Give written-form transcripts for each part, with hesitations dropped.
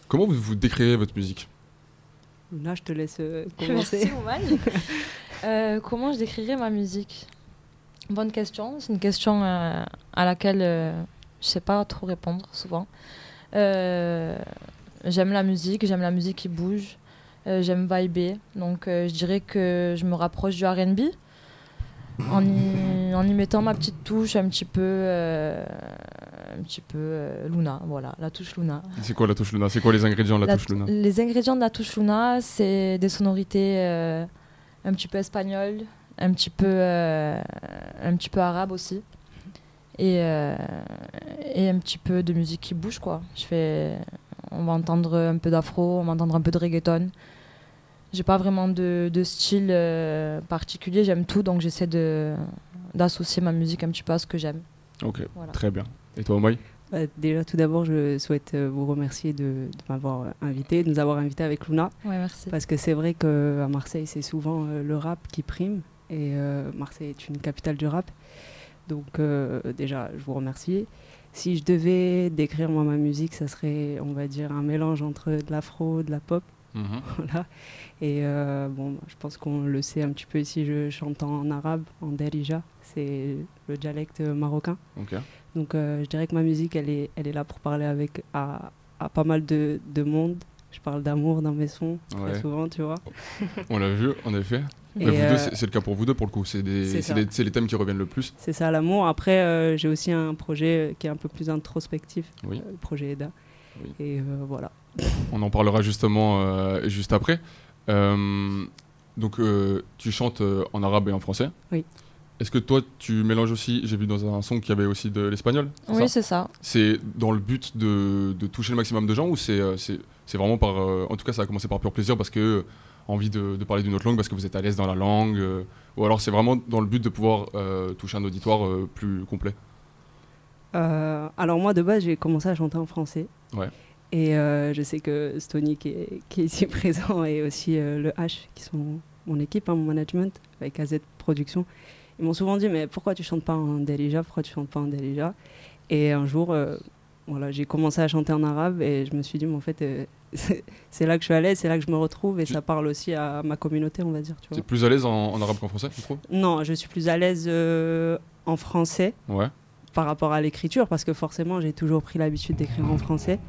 Comment vous décrivez votre musique ? Là, je te laisse commencer. Merci, Oman. Comment je décrirais ma musique ? Bonne question. C'est une question à laquelle je sais pas trop répondre souvent. J'aime la musique qui bouge. J'aime vibrer. Donc, je dirais que je me rapproche du R&B en y mettant ma petite touche un petit peu Luna. Voilà, la touche Luna. C'est quoi la touche Luna ? C'est quoi les ingrédients de la touche Luna ? Les ingrédients de la touche Luna, c'est des sonorités un petit peu espagnoles, un petit peu arabe aussi, et un petit peu de musique qui bouge, quoi. On va entendre un peu d'afro, on va entendre un peu de reggaeton. J'ai pas vraiment de style particulier, j'aime tout, donc j'essaie d'associer ma musique un petit peu à ce que j'aime. Ok, voilà. Très bien. Et toi, Omaï ? Déjà, tout d'abord, je souhaite vous remercier de m'avoir invité, de nous avoir invités avec Luna. Ouais, merci. Parce que c'est vrai qu'à Marseille, c'est souvent le rap qui prime. Et Marseille est une capitale du rap. Donc déjà, je vous remercie. Si je devais décrire moi ma musique, ça serait, on va dire, un mélange entre de l'afro, de la pop. Voilà. Et je pense qu'on le sait un petit peu ici, je chante en arabe, en Darija, c'est le dialecte marocain. Okay. Donc je dirais que ma musique, elle est là pour parler à pas mal de monde. Je parle d'amour dans mes sons, très souvent, tu vois. On l'a vu, en effet. Mais vous deux, c'est le cas pour vous deux, pour le coup. C'est les thèmes qui reviennent le plus. C'est ça, l'amour. Après, j'ai aussi un projet qui est un peu plus introspectif, le projet EDA. Oui. Et voilà. On en parlera justement juste après. Donc, tu chantes en arabe et en français. Oui. Est-ce que toi, tu mélanges aussi, j'ai vu dans un son qu'il y avait aussi de l'espagnol ? Oui, c'est ça. C'est dans le but de toucher le maximum de gens ou c'est vraiment par... en tout cas, ça a commencé par pur plaisir parce que envie de parler d'une autre langue parce que vous êtes à l'aise dans la langue ou alors c'est vraiment dans le but de pouvoir toucher un auditoire plus complet ? Alors moi, de base, j'ai commencé à chanter en français. Ouais. Et je sais que Stony, qui est ici présent, et aussi le H, qui sont mon équipe, mon management, avec AZ Productions, ils m'ont souvent dit, mais pourquoi tu chantes pas en Darija ? Pourquoi tu chantes pas en Darija ? Et un jour, j'ai commencé à chanter en arabe et je me suis dit, mais en fait, c'est là que je suis à l'aise, c'est là que je me retrouve et ça parle aussi à ma communauté, on va dire. Tu es plus à l'aise en arabe qu'en français, tu trouves ? Non, je suis plus à l'aise en français. Ouais. Par rapport à l'écriture, parce que forcément, j'ai toujours pris l'habitude d'écrire en français.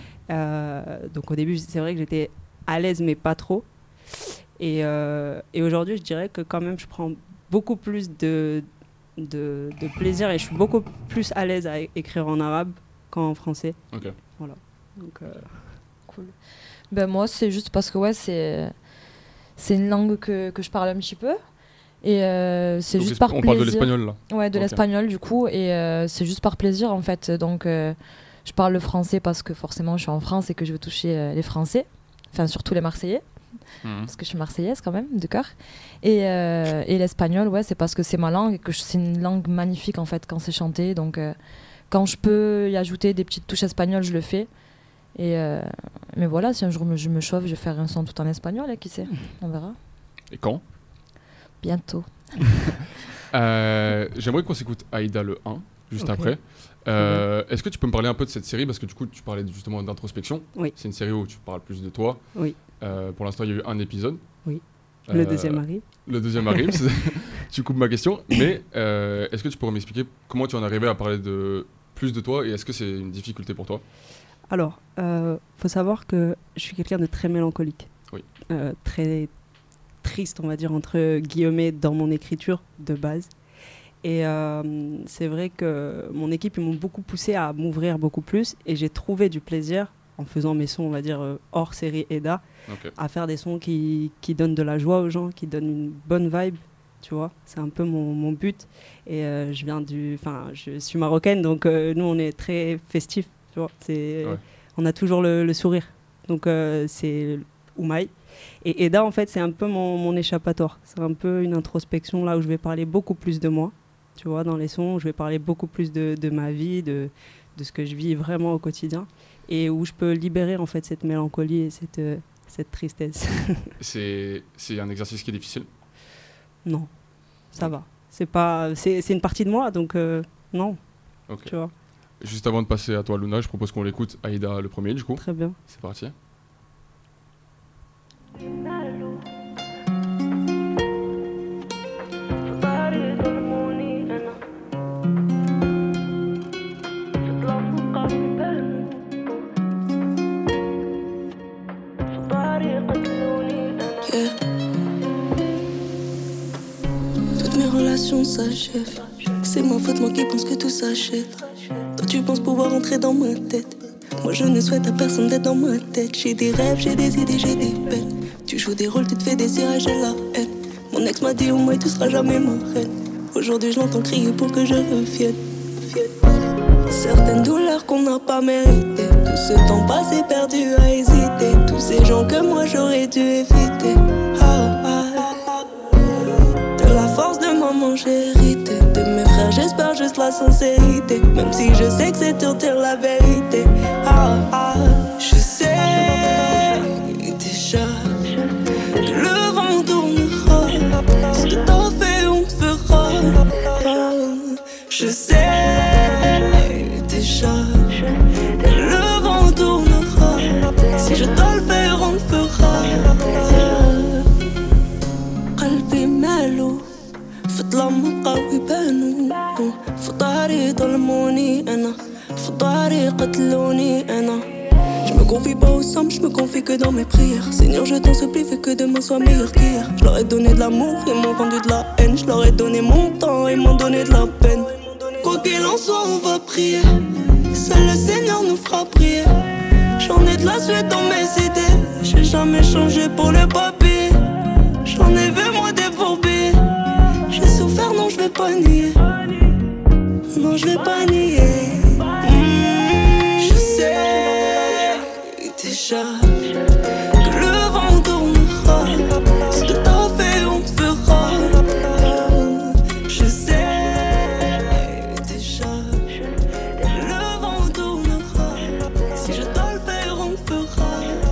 Donc au début, c'est vrai que j'étais à l'aise, mais pas trop. Et aujourd'hui, je dirais que quand même, je prends beaucoup plus de plaisir et je suis beaucoup plus à l'aise à écrire en arabe qu'en français. Ok. Voilà. Donc, cool. Ben moi, c'est juste parce que c'est une langue que je parle un petit peu. Et c'est juste par plaisir. On parle de l'espagnol là. Ouais, de l'espagnol du coup. Et c'est juste par plaisir en fait. Donc je parle le français parce que forcément je suis en France et que je veux toucher les Français. Enfin surtout les Marseillais. Parce que je suis marseillaise quand même, de cœur. Et l'espagnol, c'est parce que c'est ma langue et que c'est une langue magnifique en fait quand c'est chanté. Donc quand je peux y ajouter des petites touches espagnoles, je le fais. Mais voilà, si un jour je me chauffe, je vais faire un son tout en espagnol, qui sait, on verra. Et quand ? Bientôt. J'aimerais qu'on s'écoute Aïda le 1, juste après. Est-ce que tu peux me parler un peu de cette série ? Parce que du coup, tu parlais justement d'introspection. Oui. C'est une série où tu parles plus de toi. Oui. Pour l'instant, il y a eu un épisode. Oui. Le deuxième arrive. Le deuxième arrive. Tu coupes ma question. Mais est-ce que tu pourrais m'expliquer comment tu en es arrivé à parler plus de toi et est-ce que c'est une difficulté pour toi ? Alors, faut savoir que je suis quelqu'un de très mélancolique. Oui. Très triste, on va dire, entre guillemets, dans mon écriture de base. Et c'est vrai que mon équipe, ils m'ont beaucoup poussé à m'ouvrir beaucoup plus et j'ai trouvé du plaisir en faisant mes sons, on va dire, hors série EDA, à faire des sons qui donnent de la joie aux gens, qui donnent une bonne vibe, tu vois. C'est un peu mon but. Et je suis marocaine, donc nous, on est très festifs, tu vois. On a toujours le sourire. Donc, c'est Oumaï. Et EDA, en fait, c'est un peu mon échappatoire. C'est un peu une introspection là où je vais parler beaucoup plus de moi, tu vois, dans les sons, où je vais parler beaucoup plus de ma vie, de ce que je vis vraiment au quotidien, et où je peux libérer, en fait, cette mélancolie et cette tristesse. C'est un exercice qui est difficile ? Non, ça va. C'est une partie de moi, donc non, okay. Tu vois. Juste avant de passer à toi, Luna, je propose qu'on l'écoute Aïda le premier, du coup. Très bien. C'est parti. Toutes mes relations s'achèvent. C'est ma faute, moi qui pense que tout s'achève. Toi tu penses pouvoir entrer dans ma tête. Moi je ne souhaite à personne d'être dans ma tête. J'ai des rêves, j'ai des idées, j'ai des peines. Tu joues des rôles, tu te fais désirer, j'ai la haine. Mon ex m'a dit au moins tu seras jamais ma reine. Aujourd'hui je l'entends crier pour que je revienne. Certaines douleurs qu'on n'a pas méritées. Tout ce temps passé perdu à hésiter. Tous ces gens que moi j'aurais dû éviter. De la force de maman j'ai hérité. De mes frères j'espère juste la sincérité. Même si je sais que c'est dur de dire la vérité. Je sais déjà que le vent tournera. Ce que t'as fait on te fera. Je sais déjà que le vent tournera. Si je dois le faire on le fera. قلبي ماله في ظلام قوي بانو في ظهري ظلموني انا في ظهري قتلوني انا. Je me confie pas aux sommes, je me confie que dans mes prières. Seigneur, je t'en supplie, fais que demain soit meilleur qu'hier. Je leur ai donné de l'amour, ils m'ont rendu de la haine. Je leur ai donné mon temps, ils m'ont donné de la peine. Quoi qu'il en soit, on va prier. Seul le Seigneur nous fera prier. J'en ai de la suite dans mes idées. J'ai jamais changé pour le papier. J'en ai vu moi des bourbiers. J'ai souffert, non je vais pas nier. Non je vais pas nier. Je sais déjà que le vent tournera. Ce que t'as fait on te fera. Je sais déjà que le vent tournera. Si je dois le faire on le fera.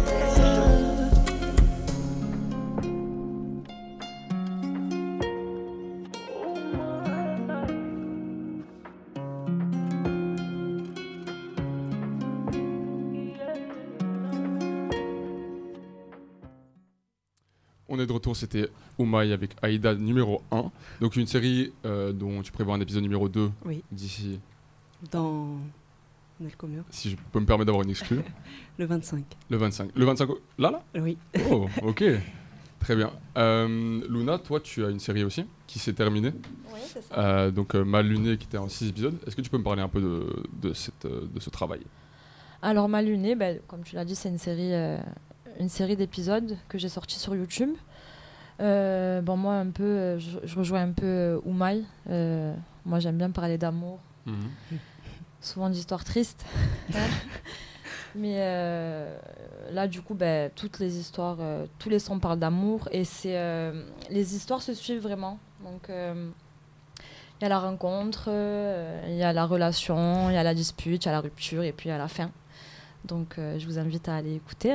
On est de retour, c'était Oumaï avec Aïda numéro 1. Donc une série dont tu prévois un épisode numéro 2 Oui. d'ici, Dans. On est le combien? si je peux me permettre d'avoir une exclue, Le 25. le 25. Le 25, là Oui. Oh, ok. Très bien. Luna, toi, tu as une série aussi qui s'est terminée. Oui, c'est ça. Donc Mal Luné qui était en 6 épisodes. Est-ce que tu peux me parler un peu de ce travail? Alors, Ma Lunée, comme tu l'as dit, c'est une série d'épisodes que j'ai sorti sur YouTube. Moi, un peu, je rejoins un peu Oumaï. Moi, j'aime bien parler d'amour, souvent d'histoires tristes. Mais là, du coup, toutes les histoires, tous les sons parlent d'amour. Et les histoires se suivent vraiment. Donc, il y a la rencontre, il y a la relation, il y a la dispute, il y a la rupture et puis il y a la fin. Donc, je vous invite à aller écouter.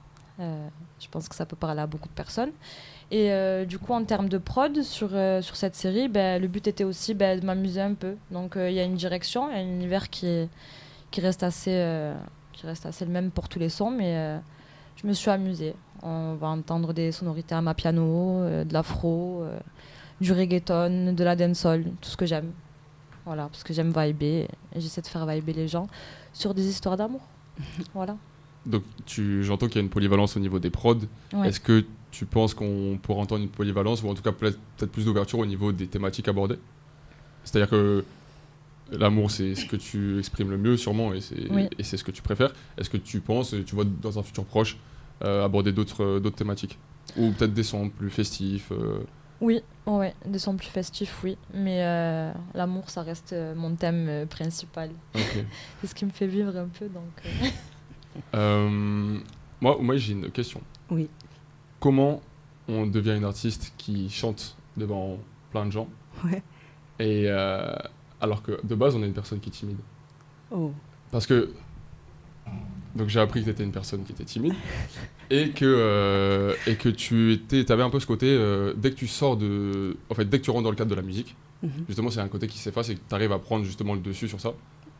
Je pense que ça peut parler à beaucoup de personnes. Et du coup, en termes de prod sur cette série, le but était aussi de m'amuser un peu. Donc, il y a une direction, il y a un univers qui reste assez le même pour tous les sons, mais je me suis amusée. On va entendre des sonorités à ma piano, de l'afro, du reggaeton, de la dancehall, tout ce que j'aime. Voilà, parce que j'aime vibrer et j'essaie de faire vibrer les gens sur des histoires d'amour. Voilà. Donc j'entends qu'il y a une polyvalence au niveau des prods. Ouais. Est-ce que tu penses qu'on pourra entendre une polyvalence ou en tout cas peut-être plus d'ouverture au niveau des thématiques abordées? C'est-à-dire que l'amour, c'est ce que tu exprimes le mieux sûrement et c'est ce que tu préfères. Est-ce que tu penses, tu vois dans un futur proche, aborder d'autres thématiques? Ou peut-être des sons plus festifs Oui, des sons plus festifs, oui. Mais l'amour, ça reste mon thème principal. Ok. C'est ce qui me fait vivre un peu, donc... Moi, j'ai une question. Oui. Comment on devient une artiste qui chante devant plein de gens? Ouais. Et alors que de base, on est une personne qui est timide. Oh. Parce que donc j'ai appris que tu étais une personne qui était timide et que tu avais un peu ce côté dès que tu sors dès que tu rentres dans le cadre de la musique, justement c'est un côté qui s'efface et que tu arrives à prendre justement le dessus sur ça.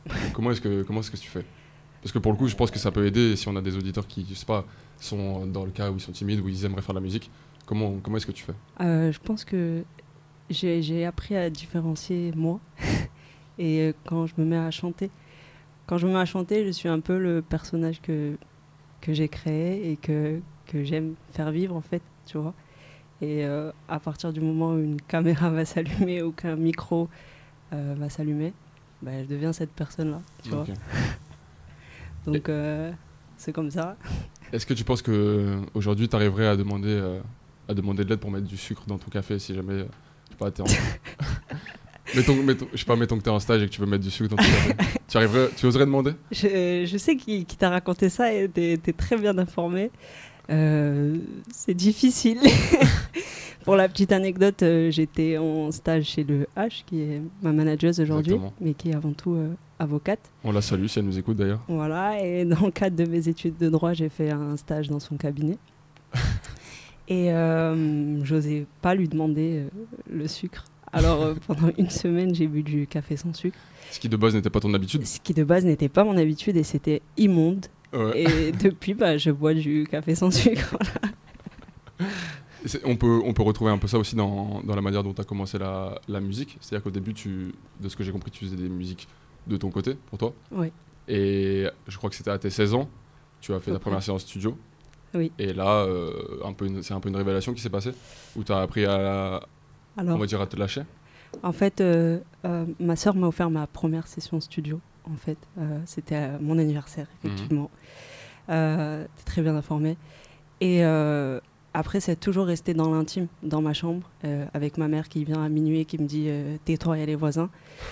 Comment est-ce que tu fais? Parce que pour le coup, je pense que ça peut aider si on a des auditeurs qui, je sais pas, sont dans le cas où ils sont timides, où ils aimeraient faire de la musique. Comment est-ce que tu fais? Je pense que j'ai appris à différencier moi et quand je me mets à chanter. Quand je me mets à chanter, je suis un peu le personnage que j'ai créé et que j'aime faire vivre, en fait, tu vois. Et à partir du moment où une caméra va s'allumer ou qu'un micro va s'allumer, je deviens cette personne-là, tu vois. Donc, c'est comme ça. Est-ce que tu penses qu'aujourd'hui, tu arriverais à demander de l'aide pour mettre du sucre dans ton café si jamais, je sais pas, mettons que tu es en stage et que tu veux mettre du sucre dans ton café. Tu oserais demander? Je sais qui t'a raconté ça et t'es très bien informé. C'est difficile. Pour la petite anecdote, j'étais en stage chez le H, qui est ma manageuse aujourd'hui, Exactement. mais qui est avant tout avocate. On la salue si elle nous écoute d'ailleurs. Voilà, et dans le cadre de mes études de droit, j'ai fait un stage dans son cabinet. Et j'osais pas lui demander le sucre. Alors pendant une semaine, j'ai bu du café sans sucre. Ce qui de base n'était pas ton habitude. Ce qui de base n'était pas mon habitude et c'était immonde. Ouais. Et depuis, je bois du café sans sucre. Voilà. On peut retrouver un peu ça aussi dans la manière dont tu as commencé la musique. C'est-à-dire qu'au début, de ce que j'ai compris, tu faisais des musiques de ton côté, pour toi. Oui. Et je crois que c'était à tes 16 ans, tu as fait ta première séance studio. Oui. Et là, c'est un peu une révélation qui s'est passée, où tu as appris on va dire, à te lâcher. En fait, ma sœur m'a offert ma première session studio. En fait, c'était mon anniversaire, effectivement. T'es très bien informé. Et après, c'est toujours resté dans l'intime, dans ma chambre, avec ma mère qui vient à minuit et qui me dit tais-toi, il y a les voisins.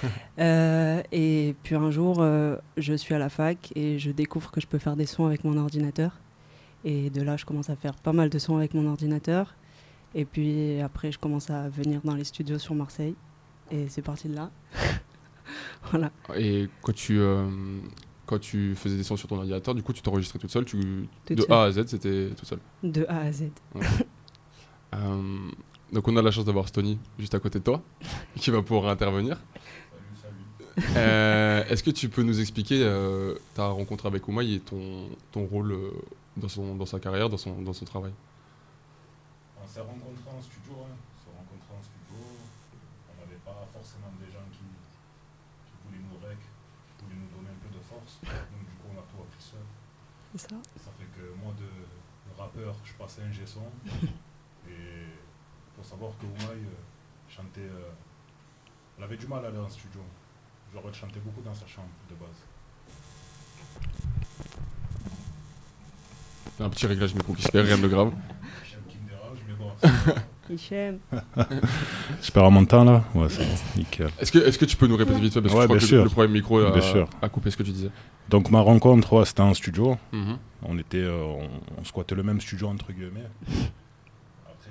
Et puis un jour, je suis à la fac et je découvre que je peux faire des sons avec mon ordinateur. Et de là, je commence à faire pas mal de sons avec mon ordinateur. Et puis après, je commence à venir dans les studios sur Marseille. Et c'est parti de là. Voilà. Et quand tu faisais des sons sur ton ordinateur, du coup, tu t'enregistrais toute seule Toute A à Z, c'était toute seule. De A à Z. Ouais. Donc on a la chance d'avoir Stony juste à côté de toi, qui va pouvoir intervenir. Salut. Est-ce que tu peux nous expliquer ta rencontre avec Oumaï et ton rôle dans sa carrière, dans son travail? On s'est rencontrés en studio. On n'avait pas forcément des gens qui voulaient nous rec, qui voulaient nous donner un peu de force. Donc du coup, on a tout appris seul. C'est ça. Ça fait que moi, de rappeur, je passais un G-son. Et il faut savoir que Oumaï chantait... elle avait du mal à aller en studio. Genre, elle chantait beaucoup dans sa chambre, de base. Un petit réglage micro qui se perd, rien de grave. Hichem qui me dérange, mais bon... Hichem. Je perds mon temps là. Ouais, c'est bon, nickel. Est-ce que tu peux nous répéter vite fait, parce que je crois que le problème micro a coupé ce que tu disais. Donc ma rencontre, c'était en studio. Mm-hmm. On squattait le même studio entre guillemets. Après,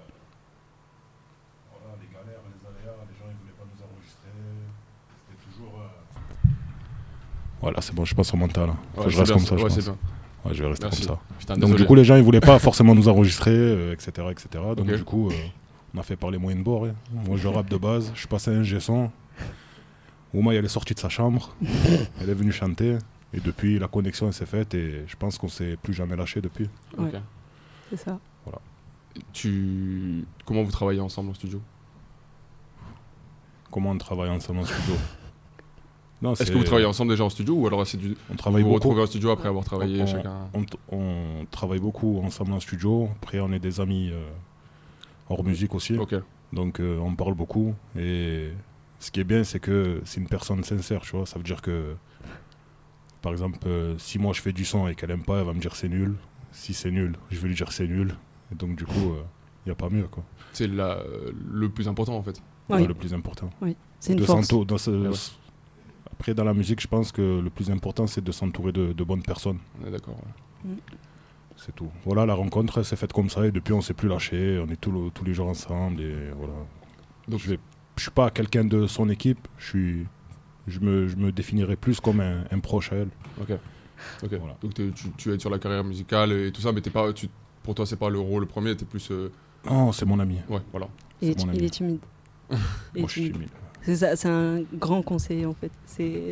voilà, les galères, les aléas, les gens ils voulaient pas nous enregistrer. C'était toujours... Voilà, c'est bon, je passe au mental. Ouais, je reste comme ça, ouais, je c'est pense. bien. Ouais, je vais rester Merci. comme ça. Putain, Donc désolé. du coup, les gens ils voulaient pas forcément nous enregistrer, etc., etc. Donc Okay. du coup, on a fait parler moyen de bord. Hein. Moi, je rappe de base. Je passais un G-son. Oumaï, elle est sortie de sa chambre. Elle est venue chanter. Et depuis, la connexion elle s'est faite et je pense qu'on s'est plus jamais lâché depuis. Ouais. Ok. C'est ça. Voilà. Comment vous travaillez ensemble en studio? Comment on travaille ensemble en studio? Non, Est-ce que vous travaillez ensemble déjà en studio ou alors c'est du... On travaille vous vous beaucoup. retrouvez en studio après avoir travaillé chacun? On travaille beaucoup ensemble en studio. Après, on est des amis hors musique aussi. Ok. Donc, on parle beaucoup. Et ce qui est bien, c'est que c'est une personne sincère, tu vois. Ça veut dire que, par exemple, si moi je fais du son et qu'elle aime pas, elle va me dire c'est nul. Si c'est nul, je vais lui dire c'est nul. Et donc, du coup, il n'y a pas mieux, quoi. C'est le plus important en fait. Oui. Ouais, le plus important. Oui, c'est une force. Après, dans la musique, je pense que le plus important, c'est de s'entourer de bonnes personnes. On est d'accord. Ouais. C'est tout. Voilà, la rencontre, elle s'est faite comme ça et depuis, on ne s'est plus lâché. On est tous les jours ensemble et voilà. Donc, je suis pas quelqu'un de son équipe. Je me définirais plus comme un proche à elle. Ok. Voilà. Donc tu aides sur la carrière musicale et tout ça, mais pour toi, c'est pas le rôle premier, t'es plus... Non, c'est mon ami. Ouais, voilà. Il C'est mon est ami. timide. Moi, je suis timide. C'est ça, c'est un grand conseiller en fait. C'est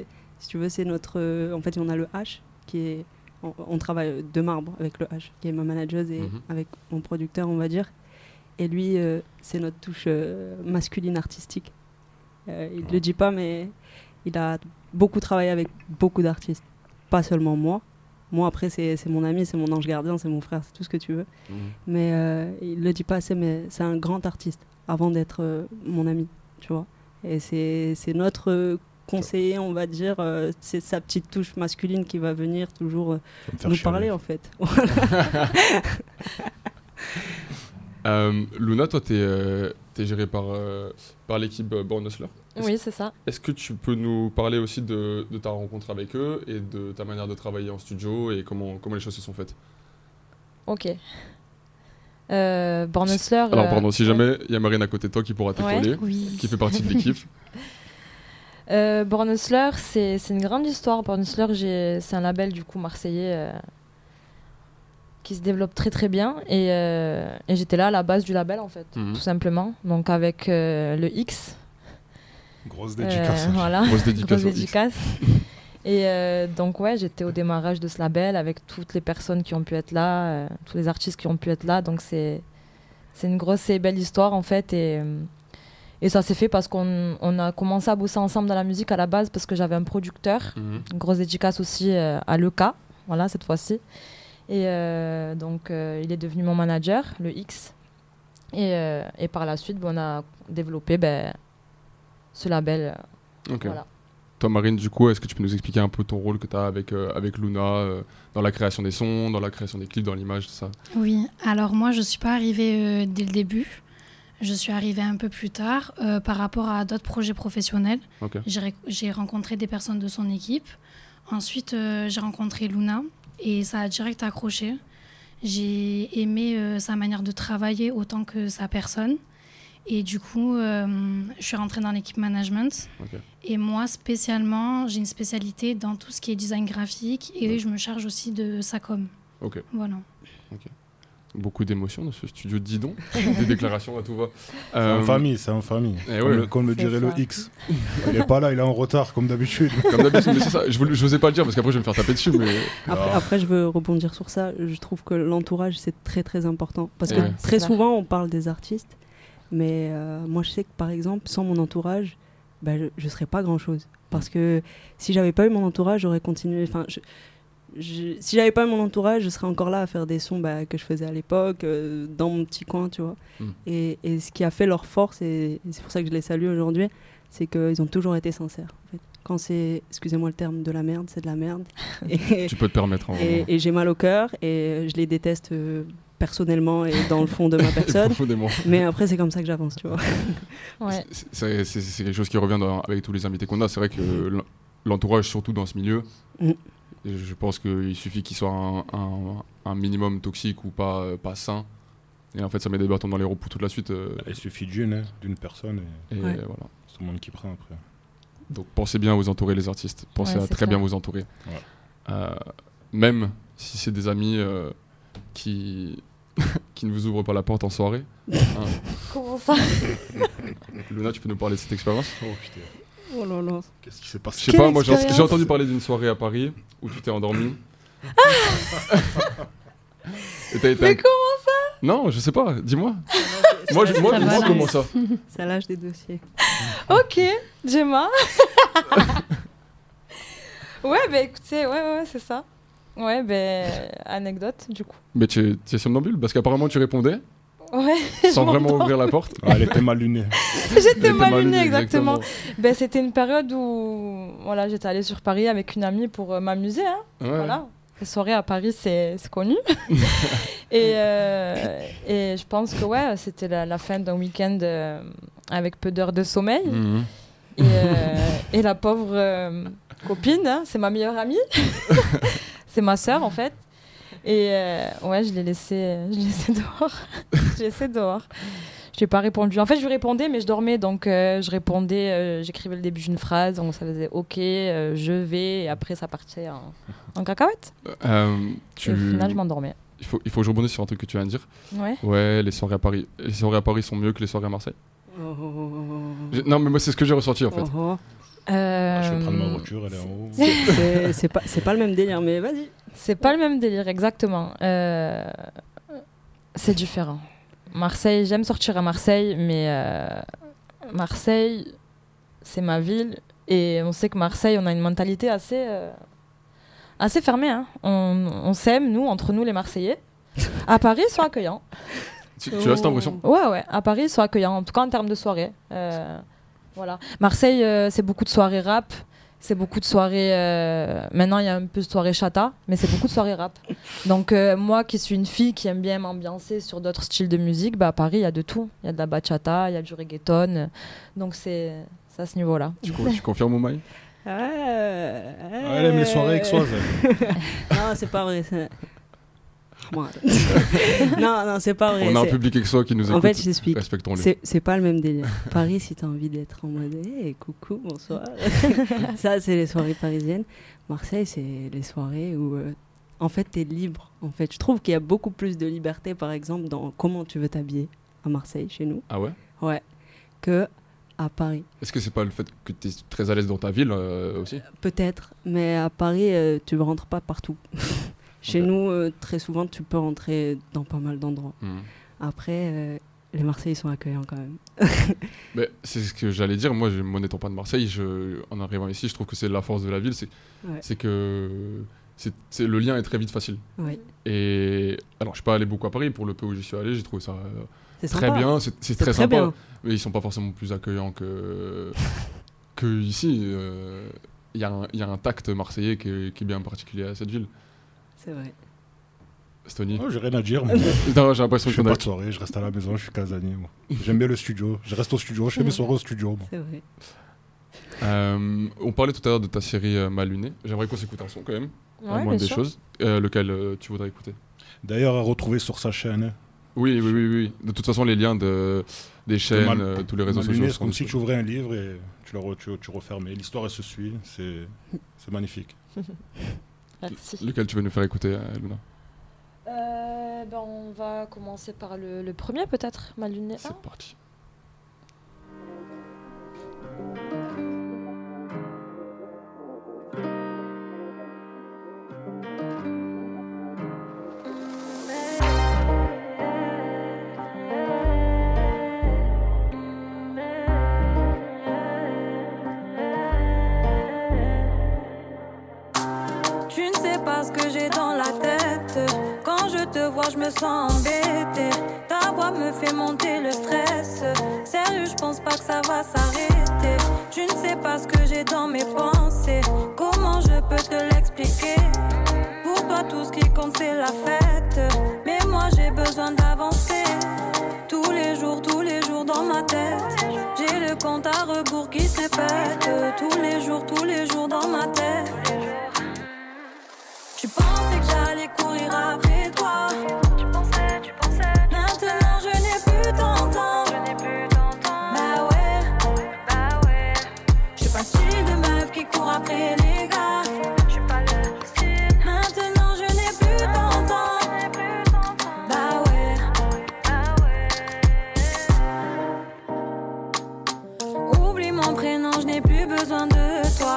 Si tu veux, c'est notre... en fait, on a le H, qui est... On travaille de marbre avec le H, qui est ma manageuse, et avec mon producteur, on va dire. Et lui, c'est notre touche masculine artistique. Il ne le dit pas, mais il a beaucoup travaillé avec beaucoup d'artistes. Pas seulement moi. Moi, après, c'est mon ami, c'est mon ange gardien, c'est mon frère, c'est tout ce que tu veux. Mais il ne le dit pas assez, mais c'est un grand artiste avant d'être mon ami, tu vois. Et c'est notre conseiller, on va dire. C'est sa petite touche masculine qui va venir toujours nous parler, en fait. Luna, toi, t'es gérée par l'équipe Born Hustler. Oui, c'est ça. Est-ce que tu peux nous parler aussi de ta rencontre avec eux et de ta manière de travailler en studio et comment les choses se sont faites? Ok. Born Hustler... Alors, pardon, si jamais il y a Marine à côté de toi qui pourra t'épauler, qui fait partie de l'équipe. Born Hustler, c'est une grande histoire. Born Hustler, c'est un label du coup marseillais qui se développe très très bien. Et j'étais là à la base du label en fait, tout simplement. Donc avec le X. Grosse dédicace. Voilà, grosse dédicace. Et donc ouais, j'étais au démarrage de ce label avec toutes les personnes qui ont pu être là, tous les artistes qui ont pu être là. Donc c'est une grosse et belle histoire en fait. Et ça s'est fait parce qu'on a commencé à bosser ensemble dans la musique à la base parce que j'avais un producteur. Une grosse dédicace aussi à Leka, voilà, cette fois-ci. Et donc il est devenu mon manager, le X. Et par la suite, on a développé ce label. Ok. Voilà. Toi, Marine, du coup, est-ce que tu peux nous expliquer un peu ton rôle que tu as avec Luna dans la création des sons, dans la création des clips, dans l'image, tout ça? Oui, alors moi, je ne suis pas arrivée dès le début. Je suis arrivée un peu plus tard par rapport à d'autres projets professionnels. Okay. J'ai rencontré des personnes de son équipe. Ensuite, j'ai rencontré Luna et ça a direct accroché. J'ai aimé sa manière de travailler autant que sa personne. Et du coup, je suis rentrée dans l'équipe management. Okay. Et moi, spécialement, j'ai une spécialité dans tout ce qui est design graphique et je me charge aussi de sa com. Ok. Voilà. Okay. Beaucoup d'émotions dans ce studio, dis donc. Des déclarations à tout va. C'est en famille. Ouais. Comme le dirait le X. Il n'est pas là, il est en retard, comme d'habitude. Comme d'habitude, mais c'est ça. Je n'osais pas le dire parce qu'après, je vais me faire taper dessus. Mais... Après, je veux rebondir sur ça. Je trouve que l'entourage, c'est très, très important. Parce que très souvent, on parle des artistes. Mais moi, je sais que, par exemple, sans mon entourage, je ne serais pas grand-chose. Parce que si je n'avais pas eu mon entourage, j'aurais continué... si j'avais pas mon entourage, je serais encore là à faire des sons que je faisais à l'époque, dans mon petit coin, tu vois. Et ce qui a fait leur force, et c'est pour ça que je les salue aujourd'hui, c'est qu'ils ont toujours été sincères. En fait. Quand c'est, excusez-moi le terme, de la merde, c'est de la merde. Et, tu peux te permettre. Et j'ai mal au cœur, et je les déteste personnellement et dans le fond de ma personne. Mais après, c'est comme ça que j'avance, tu vois. Ouais. C'est quelque chose qui revient avec tous les invités qu'on a. C'est vrai que l'entourage, surtout dans ce milieu... Je pense qu'il suffit qu'il soit un minimum toxique ou pas sain. Et en fait, ça met des bâtons dans les roues pour toute la suite. Il suffit d'une personne et voilà. C'est tout le monde qui prend après. Donc pensez bien à vous entourer, les artistes. Pensez à très bien vous entourer. Ouais. Même si c'est des amis qui ne vous ouvrent pas la porte en soirée. Comment ça? Luna, tu peux nous parler de cette expérience? Oh putain. Oh là là. Qu'est-ce qui s'est passé? Je sais pas, moi j'ai entendu parler d'une soirée à Paris où tu t'es endormi. Mais comment ça? Non, je sais pas, dis-moi. Moi, comment ça? Ça lâche des dossiers. Ok, Gemma. Ouais, écoutez, ouais, c'est ça. Ouais, anecdote du coup. Mais tu es somnambule parce qu'apparemment tu répondais. Ouais, sans vraiment ouvrir la porte. Elle était mal lunée. J'étais mal lunée, exactement. C'était une période où j'étais allée sur Paris avec une amie pour m'amuser. Hein. Ouais. Voilà. Les soirées à Paris, c'est connu. et je pense que c'était la fin d'un week-end avec peu d'heures de sommeil. Et la pauvre copine, hein, c'est ma meilleure amie. C'est ma sœur en fait. Et je l'ai laissé dehors. Je lui ai pas répondu. En fait, je lui répondais, mais je dormais, donc je répondais, j'écrivais le début d'une phrase, donc ça faisait OK, je vais, et après ça partait en cacahuète. Et au final, je m'endormais. Il faut que je rebondisse sur un truc que tu viens de dire. Ouais. Ouais, les soirées à Paris. Les soirées à Paris sont mieux que les soirées à Marseille. Non, mais moi, c'est ce que j'ai ressenti en fait. Je vais prendre ma voiture, elle est en haut. C'est pas le même délire, mais vas-y. C'est pas le même délire, exactement. C'est différent. Marseille, j'aime sortir à Marseille, mais Marseille, c'est ma ville. Et on sait que Marseille, on a une mentalité assez fermée. Hein. On s'aime, nous, entre nous, les Marseillais. À Paris, ils sont accueillants. Tu as cette impression? Ouais. À Paris, ils sont accueillants, en tout cas en termes de soirée. Voilà. Marseille, c'est beaucoup de soirées rap. C'est beaucoup de soirées... Maintenant, il y a un peu de soirées chata, mais c'est beaucoup de soirées rap. Donc, moi qui suis une fille qui aime bien m'ambiancer sur d'autres styles de musique, à Paris, il y a de tout. Il y a de la bachata, il y a du reggaeton. Donc, c'est à ce niveau-là. Tu confirmes, Oumaï? Elle aime les soirées exoises. Non, c'est pas vrai. Non, c'est pas vrai. On a un public exo qui nous écoute. En fait, je t'explique. Respectons-les. C'est pas le même délire. Paris, si t'as envie d'être en mode hey, coucou, bonsoir. Ça, c'est les soirées parisiennes. Marseille, c'est les soirées où en fait t'es libre. En fait, je trouve qu'il y a beaucoup plus de liberté, par exemple, dans comment tu veux t'habiller à Marseille, chez nous. Ah ouais? Ouais. Que à Paris. Est-ce que c'est pas le fait que tu es très à l'aise dans ta ville aussi? Peut-être, mais à Paris, tu ne rentres pas partout. Chez nous, très souvent, tu peux rentrer dans pas mal d'endroits. Après, les Marseillais sont accueillants quand même. Mais c'est ce que j'allais dire. Moi, n'étant pas de Marseille, en arrivant ici, je trouve que c'est la force de la ville. C'est que le lien est très vite facile. Ouais. Et alors, je suis pas allé beaucoup à Paris. Pour le peu où j'y suis allé, j'ai trouvé ça très sympa. bien. C'est très sympa. Bien. Mais ils sont pas forcément plus accueillants que ici. Il y a un tact marseillais qui est bien particulier à cette ville. C'est vrai. Stony. Oh, j'ai rien à dire. Non, j'ai l'impression je fais pas de soirée, je reste à la maison, je suis casanier. Moi. J'aime bien le studio. Je reste au studio, je fais mes soirées au studio. Moi. C'est vrai. On parlait tout à l'heure de ta série Mal Luné. J'aimerais qu'on s'écoute un son quand même. Ouais, à moins des sûr. choses. Lequel tu voudrais écouter? D'ailleurs, à retrouver sur sa chaîne. Oui. De toute façon, les liens des chaînes, tous les réseaux sociaux. C'est comme si tu ouvrais un livre et tu refermais. L'histoire, elle se suit. C'est magnifique. Merci. Lequel tu veux nous faire écouter, Luna? On va commencer par le premier, peut-être, Mal Luné 1. C'est parti. Je me sens embêtée, ta voix me fait monter le stress. Sérieux, je pense pas que ça va s'arrêter. Tu ne sais pas ce que j'ai dans mes pensées. Comment je peux te l'expliquer? Pour toi, tout ce qui compte, c'est la fête. Mais moi, j'ai besoin d'avancer. Tous les jours dans ma tête. J'ai le compte à rebours qui se répète. Tous les jours dans ma tête. Tu pensais que j'allais courir après toi. Tu pensais. Maintenant je n'ai plus ton temps. Bah ouais. Je suis pas le style de meuf qui court après les gars. Je suis pas le style. Maintenant je n'ai plus ton temps. Bah ouais. Oublie mon prénom, je n'ai plus besoin de toi.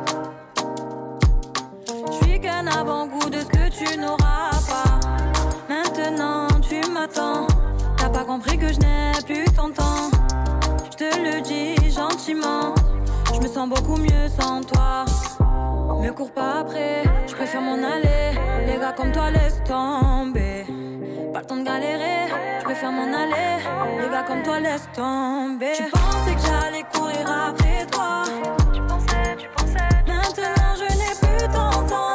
Un avant-goût de ce que tu n'auras pas. Maintenant tu m'attends. T'as pas compris que je n'ai plus ton temps. Je te le dis gentiment. Je me sens beaucoup mieux sans toi. Me cours pas après, je préfère m'en aller. Les gars comme toi laisse tomber. Pas le temps de galérer, je préfère m'en aller. Les gars comme toi laisse tomber. Tu pensais que j'allais courir après toi. Tu pensais. Maintenant je n'ai plus ton temps.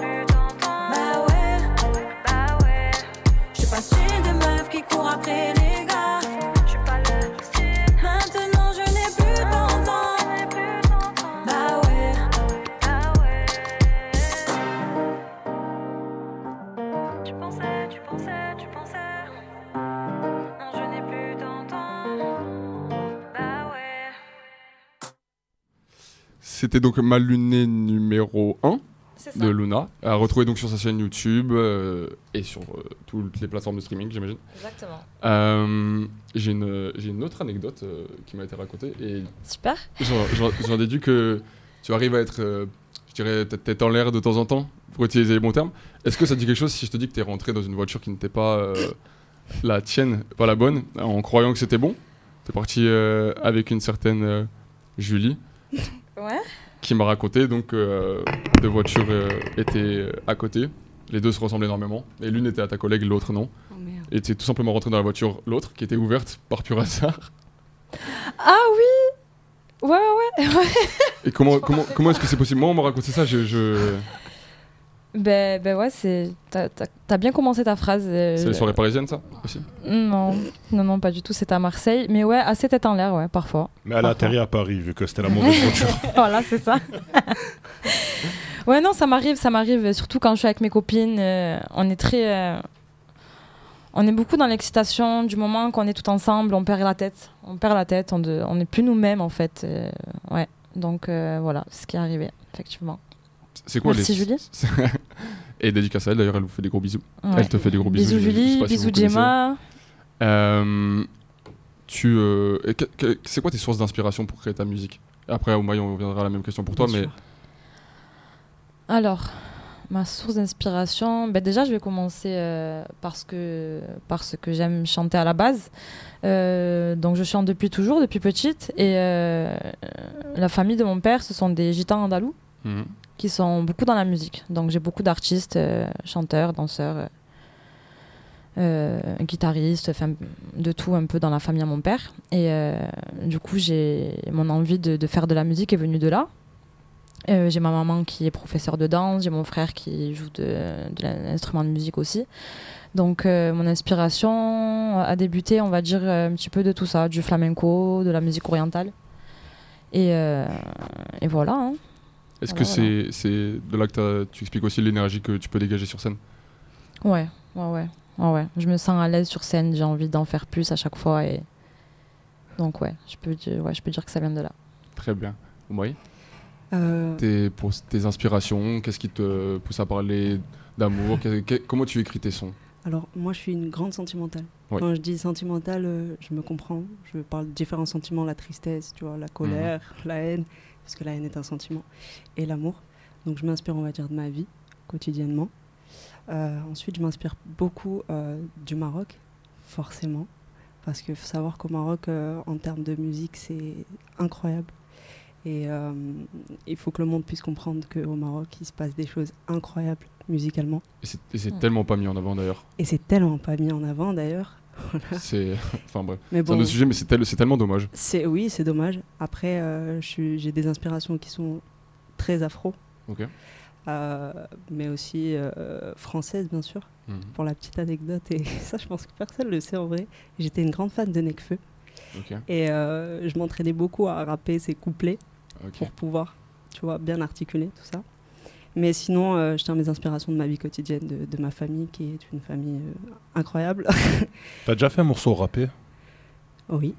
Qui court après les gars. Je suis pas le style. Maintenant je n'ai plus ton temps. Bah ouais. Tu pensais. Non, je n'ai plus ton temps. Bah ouais. C'était donc Mal Luné numéro 1. C'est ça. de Luna, à retrouver donc sur sa chaîne YouTube et sur toutes les plateformes de streaming, j'imagine. Exactement. J'ai une autre anecdote qui m'a été racontée et Super. j'en déduis que tu arrives à être, je dirais, peut-être tête en l'air de temps en temps, pour utiliser les bons termes. Est-ce que ça te dit quelque chose si je te dis que tu es rentré dans une voiture qui n'était pas la tienne, pas la bonne, en croyant que c'était bon? Tu es parti avec une certaine Julie. Ouais. Qui m'a raconté donc deux voitures étaient à côté, les deux se ressemblaient énormément, et l'une était à ta collègue, l'autre non. Oh merde. Et tu es tout simplement rentré dans la voiture, l'autre, qui était ouverte par pur hasard. Ah oui. Ouais. Et comment est-ce que c'est possible? Moi, on m'a raconté ça, Ben ouais, t'as bien commencé ta phrase. C'est les soirées parisiennes, ça, aussi? Non, pas du tout, c'était à Marseille. Mais ouais, assez tête en l'air, ouais, parfois. Mais elle a atterri à Paris, vu que c'était la mauvaise voiture. Voilà, c'est ça. Ouais, non, ça m'arrive, surtout quand je suis avec mes copines. On est beaucoup dans l'excitation du moment qu'on est tout ensemble, on perd la tête, on n'est plus nous-mêmes, en fait. Ouais, donc voilà, c'est ce qui est arrivé, effectivement. C'est quoi Merci Julie. Et dédicace à elle, d'ailleurs, elle vous fait des gros bisous. Ouais. Elle te fait des gros bisous. Bisous Julie, bisous Gemma. C'est quoi tes sources d'inspiration pour créer ta musique? Après, Oumaï, on reviendra à la même question pour toi, Bien mais... sûr. Alors, ma source d'inspiration, déjà je vais commencer par ce que j'aime chanter à la base. Donc je chante depuis toujours, depuis petite. Et la famille de mon père, ce sont des gitans andalous qui sont beaucoup dans la musique. Donc j'ai beaucoup d'artistes, chanteurs, danseurs, guitaristes, de tout un peu dans la famille à mon père. Et du coup, mon envie de faire de la musique est venue de là. J'ai ma maman qui est professeure de danse, j'ai mon frère qui joue de l'instrument de musique aussi. Donc mon inspiration a débuté, on va dire, un petit peu de tout ça, du flamenco, de la musique orientale. Et voilà. Hein. Est-ce que c'est de là que tu expliques aussi l'énergie que tu peux dégager sur scène? Ouais. Je me sens à l'aise sur scène, j'ai envie d'en faire plus à chaque fois. Et... Donc je peux dire que ça vient de là. Très bien. Oui. Pour tes inspirations, qu'est-ce qui te pousse à parler d'amour? Comment tu écris tes sons? Alors, moi, je suis une grande sentimentale. Ouais. Quand je dis sentimentale, je me comprends. Je parle de différents sentiments, la tristesse, tu vois, la colère, la haine, parce que la haine est un sentiment, et l'amour. Donc, je m'inspire, on va dire, de ma vie, quotidiennement. Ensuite, je m'inspire beaucoup du Maroc, forcément, parce qu'il faut savoir qu'au Maroc, en termes de musique, c'est incroyable. Et il faut que le monde puisse comprendre qu'au Maroc, il se passe des choses incroyables musicalement. Et c'est tellement pas mis en avant d'ailleurs. Et c'est tellement pas mis en avant d'ailleurs. Voilà. Enfin bref, Mais c'est un autre sujet, mais c'est tellement dommage. Oui, c'est dommage. Après, j'ai des inspirations qui sont très afro. Ok. Mais aussi françaises, bien sûr. Pour la petite anecdote, et ça, je pense que personne ne le sait en vrai. J'étais une grande fan de Nekfeu. Okay. Et je m'entraînais beaucoup à rapper ses couplets pour pouvoir, tu vois, bien articuler tout ça. Mais sinon, je tiens mes inspirations de ma vie quotidienne, de ma famille, qui est une famille incroyable. T'as déjà fait un morceau rappé? Oui.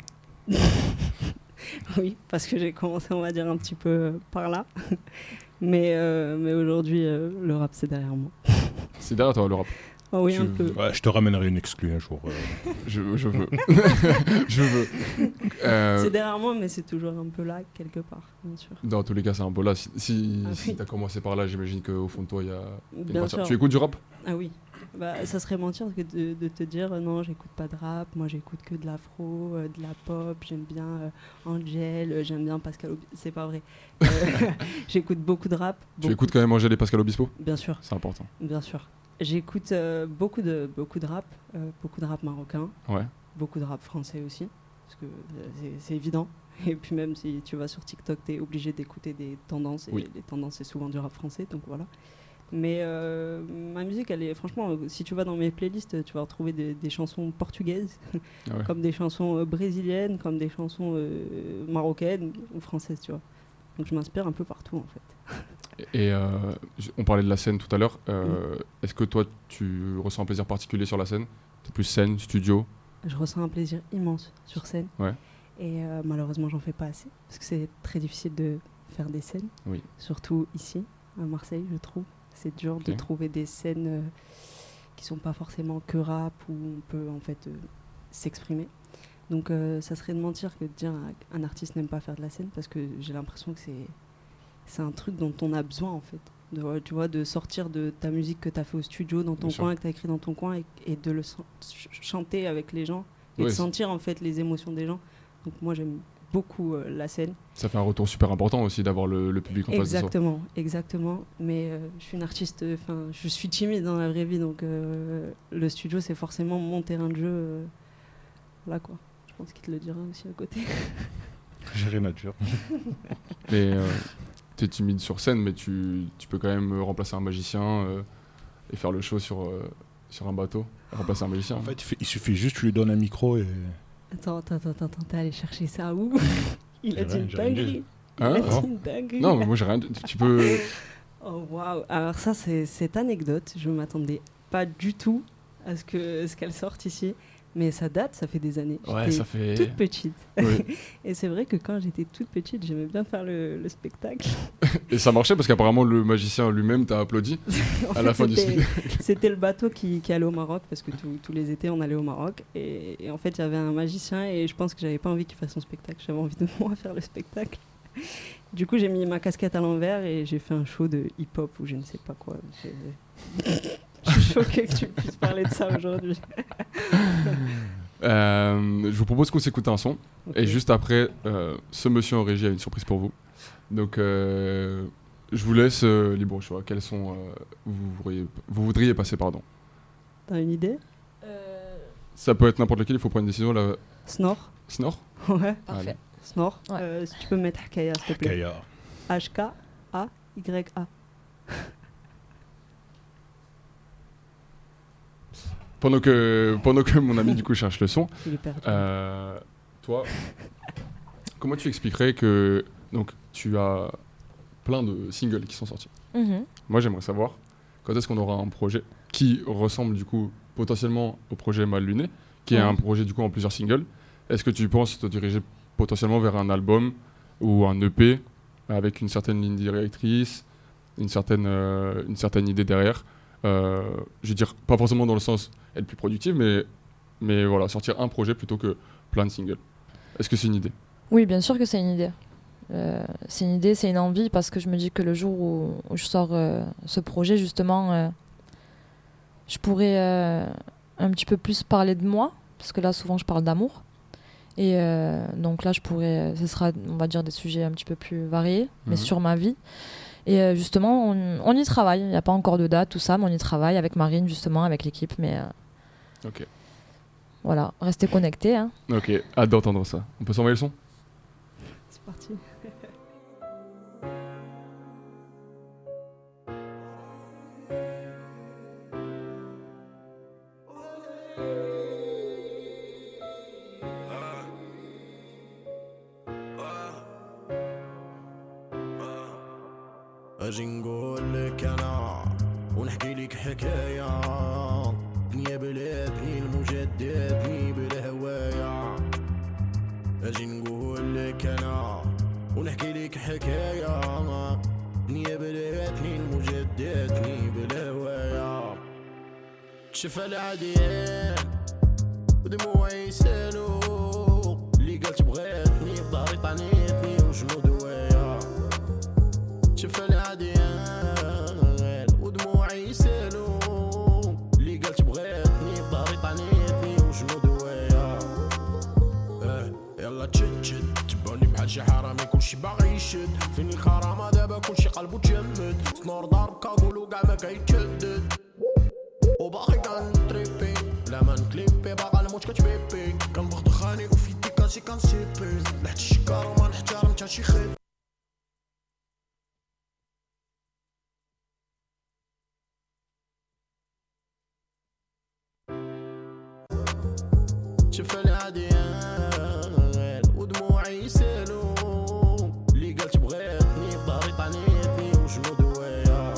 Oui, parce que j'ai commencé, on va dire, un petit peu par là. Mais aujourd'hui, le rap, c'est derrière moi. C'est derrière toi, le rap? Oh oui, un peu. Ouais, je te ramènerai une exclue un jour. Je veux. Je veux. C'est derrière moi, mais c'est toujours un peu là, quelque part, bien sûr. Dans tous les cas, c'est un peu là. Si Oui. t'as commencé par là, j'imagine qu'au fond de toi, il y a une Bien partie. sûr. Tu écoutes du rap? Ah oui. Ça serait mentir que de te dire non, j'écoute pas de rap, moi j'écoute que de l'afro, de la pop, j'aime bien Angèle, j'aime bien Pascal Obispo. C'est pas vrai. J'écoute beaucoup de rap. Tu écoutes quand même Angèle et Pascal Obispo? Bien sûr. C'est important. Bien sûr. J'écoute beaucoup de rap marocain, beaucoup de rap français aussi, parce que c'est évident. Et puis même si tu vas sur TikTok, t'es obligé d'écouter des tendances, et les tendances c'est souvent du rap français, donc voilà. Mais ma musique, elle est franchement, si tu vas dans mes playlists, tu vas retrouver des chansons portugaises, comme des chansons brésiliennes, comme des chansons marocaines ou françaises, tu vois. Donc je m'inspire un peu partout en fait. Et on parlait de la scène tout à l'heure. Est-ce que toi, tu ressens un plaisir particulier sur la scène? T'es plus scène, studio? Je ressens un plaisir immense sur scène. Ouais. Et malheureusement, j'en fais pas assez. Parce que c'est très difficile de faire des scènes. Oui. Surtout ici. à Marseille, je trouve. C'est dur de trouver des scènes qui sont pas forcément que rap, où on peut en fait s'exprimer. Donc ça serait de mentir que de dire un artiste n'aime pas faire de la scène, parce que j'ai l'impression que c'est un truc dont on a besoin en fait. Tu vois, de sortir de ta musique que tu as fait au studio, dans ton coin, que tu as écrit dans ton coin, et de le chanter avec les gens, et de sentir en fait les émotions des gens. Donc moi j'aime beaucoup la scène. Ça fait un retour super important aussi d'avoir le public en face de soi. Exactement. Mais je suis une artiste, je suis timide dans la vraie vie, donc le studio c'est forcément mon terrain de jeu. Là quoi. Je pense qu'il te le dira aussi à côté. J'ai rien à dire. Mais t'es timide sur scène, mais tu peux quand même remplacer un magicien et faire le show sur un bateau. Remplacer un magicien. En fait, il suffit juste que tu lui donnes un micro et... Attends, t'es allé chercher ça où? Il a dit une dinguerie. Non, mais moi j'ai rien dit. Tu peux... Oh waouh. Alors ça, c'est cette anecdote, je m'attendais pas du tout à ce qu'elle sorte ici. Mais ça date, ça fait des années. Ouais, ça fait... toute petite. Oui. Et c'est vrai que quand j'étais toute petite, j'aimais bien faire le spectacle. Et ça marchait parce qu'apparemment le magicien lui-même t'a applaudi à la fin du spectacle. C'était le bateau qui allait au Maroc, parce que tous les étés on allait au Maroc. Et en fait il y avait un magicien et je pense que j'avais pas envie qu'il fasse son spectacle. J'avais envie de moi faire le spectacle. Du coup j'ai mis ma casquette à l'envers et j'ai fait un show de hip-hop ou je ne sais pas quoi. Je suis choquée que tu puisses parler de ça aujourd'hui. Je vous propose qu'on s'écoute un son. Okay. Et juste après, ce monsieur en régie a une surprise pour vous. Donc, je vous laisse libre choix. Quels sons vous voudriez passer, pardon. T'as une idée? Ça peut être n'importe lequel, il faut prendre une décision. Là. Snore. Snore? Ouais. Parfait. Snore. Ouais. Si tu peux mettre Hkaya, s'il te plaît. H-K-A-Y-A. Pendant que mon ami du coup cherche le son, toi, comment tu expliquerais que donc tu as plein de singles qui sont sortis. Moi j'aimerais savoir quand est-ce qu'on aura un projet qui ressemble du coup potentiellement au projet Mal Luné, qui est un projet du coup en plusieurs singles. Est-ce que tu penses te diriger potentiellement vers un album ou un EP avec une certaine ligne directrice, une certaine idée derrière? Je veux dire, pas forcément dans le sens être plus productif, mais voilà, sortir un projet plutôt que plein de singles. Est-ce que c'est une idée? Oui, bien sûr que c'est une idée. C'est une idée, c'est une envie, parce que je me dis que le jour où je sors ce projet, justement, je pourrais un petit peu plus parler de moi, parce que là, souvent, je parle d'amour. Et donc là, ce sera, on va dire, des sujets un petit peu plus variés, mais sur ma vie. Et justement, on y travaille. Il n'y a pas encore de date, tout ça, mais on y travaille avec Marine, justement, avec l'équipe. Mais ok. Voilà, restez connectés. Hein. Ok, hâte d'entendre ça. On peut s'envoyer le son? C'est parti. اجي نقول لك انا ونحكي لك حكايه دنيا بلادني المجددني بالهوايه اجي نقول لك انا ونحكي لك حكايه دنيا بلادني المجددني بالهوايه شفا العديان ودموعي يسالوا اللي قالت بغاتني بضهري طعنيتني وشنو دوايا شفا العديان ودموعي يسالوا اللي قالت بغاتني بضهري طعنيتني وشنو دوايا يلا تشد تباني بحال شي حرامي كلشي باغي يشد فين الكرامه دابا كلشي قلبو تجمد سنور ضارب كاغولو كاع ما كيتشدد وباغي كنتريبي لا ما نكليبي باغا الموت كتبيبي كنبغ دخاني وفي يدي كاسي كنسيبي لحت الشكار وما نحترم حتى شي خيب شفا العديان ودموعي يسالوا اللي قالت بغاتني بضهري طعنيتني وشنو دوايا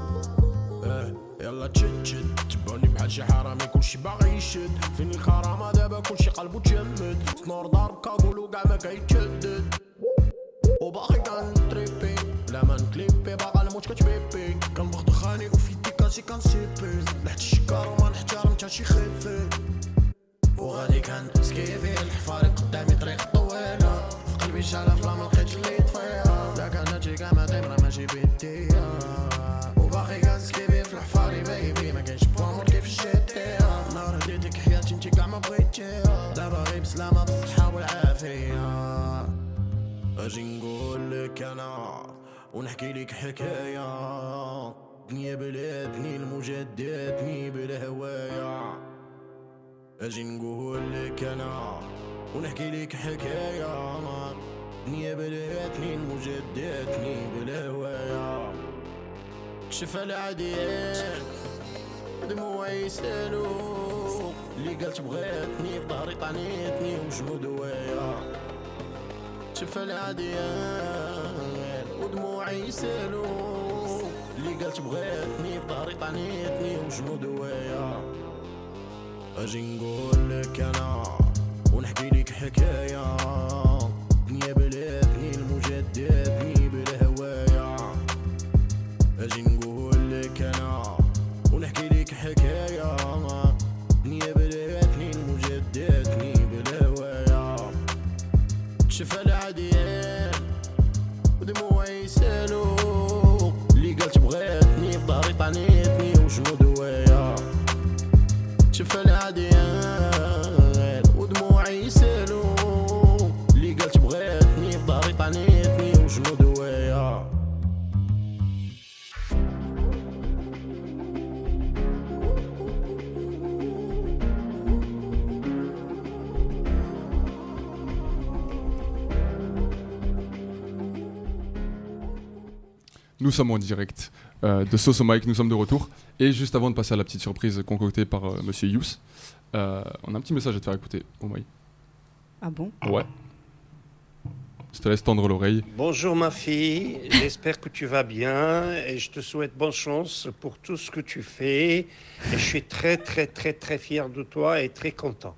يلا تشد تباني بحال شي حرامي كلشي باغي يشد فين الكرامه دابا كلشي قلبو تجمد سنور ضارب كاغولو كاع ما كيتشدد وباغي كنتريبي لا ما نكليبي باغا موت كتبيبي كنبغ دخاني وفي يدي كاسي كنسيبي لحد الشكار وما نحترم تا شي خيفي وغادي كنسكيفي الحفاري قدامي طريق طويلة في قلبي شعلة فلا ملقيتش اللي يطفيها لا كان هادشي كاع ما دايم راه ماشي بيديا وباقي كنسكيفي في الحفاري بيبي ما كاينش بوامور كيف الشتيها نهار هديتك حياتي انتي كاع ما بغيتيها دابا غير بسلامة بالصحة والعافية اجي نقولك انا ونحكي لك حكاية دنيا بلادني المجددني بالهواية اجي نقولك انا ونحكي لك حكاية دنيا بلادني المجددني بالهواية كشف العاديين دموعي يسالو اللي قالت بغيتني في ظهري طعنيتني وجمود هوايا شف العاديين ودموعي يسالو اللي قالت بغيتني في ظهري طعنيتني وجمود هوايا اجي نقولك انا ونحكي لك حكاية دنيا بلادني المجددني بالهواية اجي نقولك انا ونحكي لك حكاية دنيا بلادني المجددني بالهواية كشف العاديين ودموعي يسالو اللي قالت بغيتني في ظهري طعنيتني وجنود هوايا كشف العاديين ودموعي يسالو اللي قالت بغيتني في ظهري طعنيتني وجنود هوايا Nous sommes en direct de Sauce au Mic, nous sommes de retour. Et juste avant de passer à la petite surprise concoctée par Monsieur Yous, on a un petit message à te faire écouter, Oumaï. Ah bon? Ouais. Je te laisse tendre l'oreille. Bonjour ma fille, j'espère que tu vas bien et je te souhaite bonne chance pour tout ce que tu fais. Et je suis très très très très fier de toi et très content.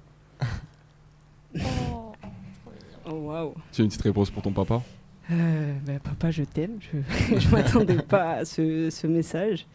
Oh waouh. Tu as une petite réponse pour ton papa? Papa, je t'aime. Je m'attendais pas à ce message.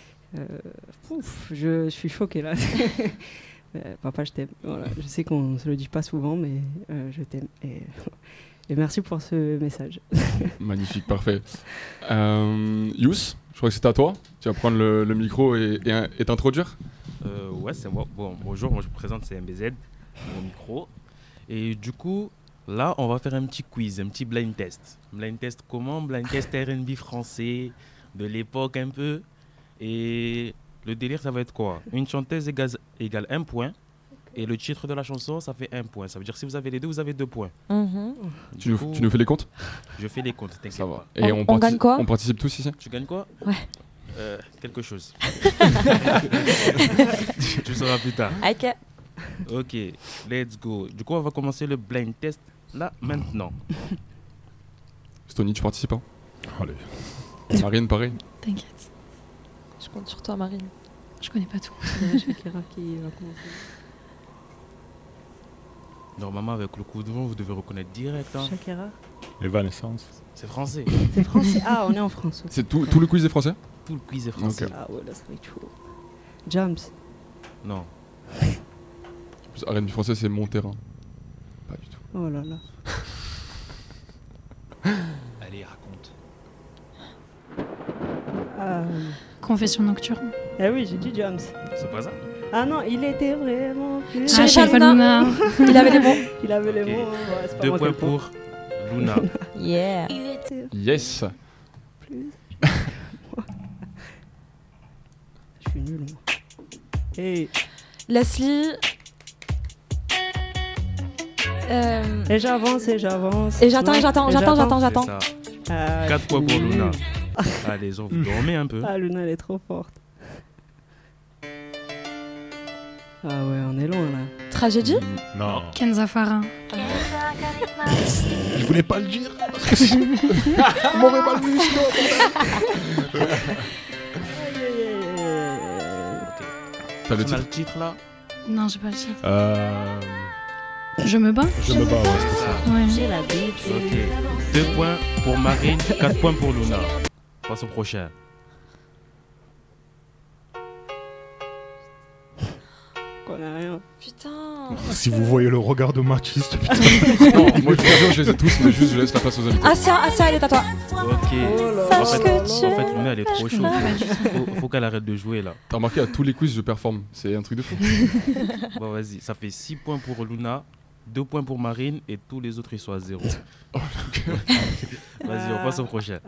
Je suis choquée là. Papa, je t'aime. Voilà. Je sais qu'on ne se le dit pas souvent, mais je t'aime. Et merci pour ce message. Magnifique, parfait. Yous, je crois que c'est à toi. Tu vas prendre le micro et t'introduire. Ouais, c'est moi. Bon, bonjour, moi je me présente, c'est MBZ, mon micro. Et du coup, là, on va faire un petit quiz, un petit blind test. Blind test comment? Blind test R&B français, de l'époque un peu. Et le délire, ça va être quoi? Une chanteuse égale 1 point. Et le titre de la chanson, ça fait 1 point. Ça veut dire que si vous avez les deux, vous avez 2 points. Mm-hmm. Tu nous fais les comptes? Je fais les comptes, t'inquiète pas. Et on gagne quoi? On participe tous ici? Tu gagnes quoi? Ouais. Quelque chose. Tu sauras plus tard. Ok, let's go. Du coup, on va commencer le blind test là, maintenant. Stony, tu participes hein? Allez. Marine, pareil. T'inquiète. Je compte sur toi, Marine. Je connais pas tout. Shakira qui va commencer. Normalement, avec le coup de vent, vous devez reconnaître direct. Hein. Shakira. Evanescence. C'est français. C'est français. Ah, on est en France. Okay. C'est tout le quiz est français? Tout le quiz est français. Okay. Ah ouais, là, ça va être chaud. Jams. Non. R&B français, c'est mon terrain. Pas du tout. Oh là là. Allez, raconte. Confession nocturne. Eh oui, j'ai dit Jams. C'est pas ça? Ah non, il était vraiment plus... Ah, Sherifa Luna. Il avait les mots. Il avait les mots. Okay. Ouais, c'est pas 2 moi points qui pour Luna. Yeah. Yes. Plus. Je suis nul, moi. Hey. Leslie. Et j'avance. Et j'attends. C'est ça. 4 points pour nul. Luna. Allez, vous dormez un peu. Ah, Luna, elle est trop forte. Ah ouais, on est loin là. Tragédie? Non. Kenza Farah. Je voulais pas le dire. On m'aurait mal vu sinon. T'as le On a titre? le titre là? Non, j'ai pas le titre. Je me bats? ouais, c'est ça. Ouais. J'ai la bite. Ok. 2 points pour Marine, 4 points pour Luna. passe au prochain. On a rien. Putain. Si vous voyez le regard de Mathis, putain. Non, moi je les ai tous, mais juste je laisse la place aux invités. Asia, elle est à toi. Ok. Sache En fait, que tu en fait, Luna, elle est trop chaude. Faut qu'elle arrête de jouer là. T'as remarqué, à tous les quiz, je performe. C'est un truc de fou. Bon, vas-y, ça fait 6 points pour Luna, 2 points pour Marine et tous les autres ils sont à 0. Vas-y, on passe au prochain.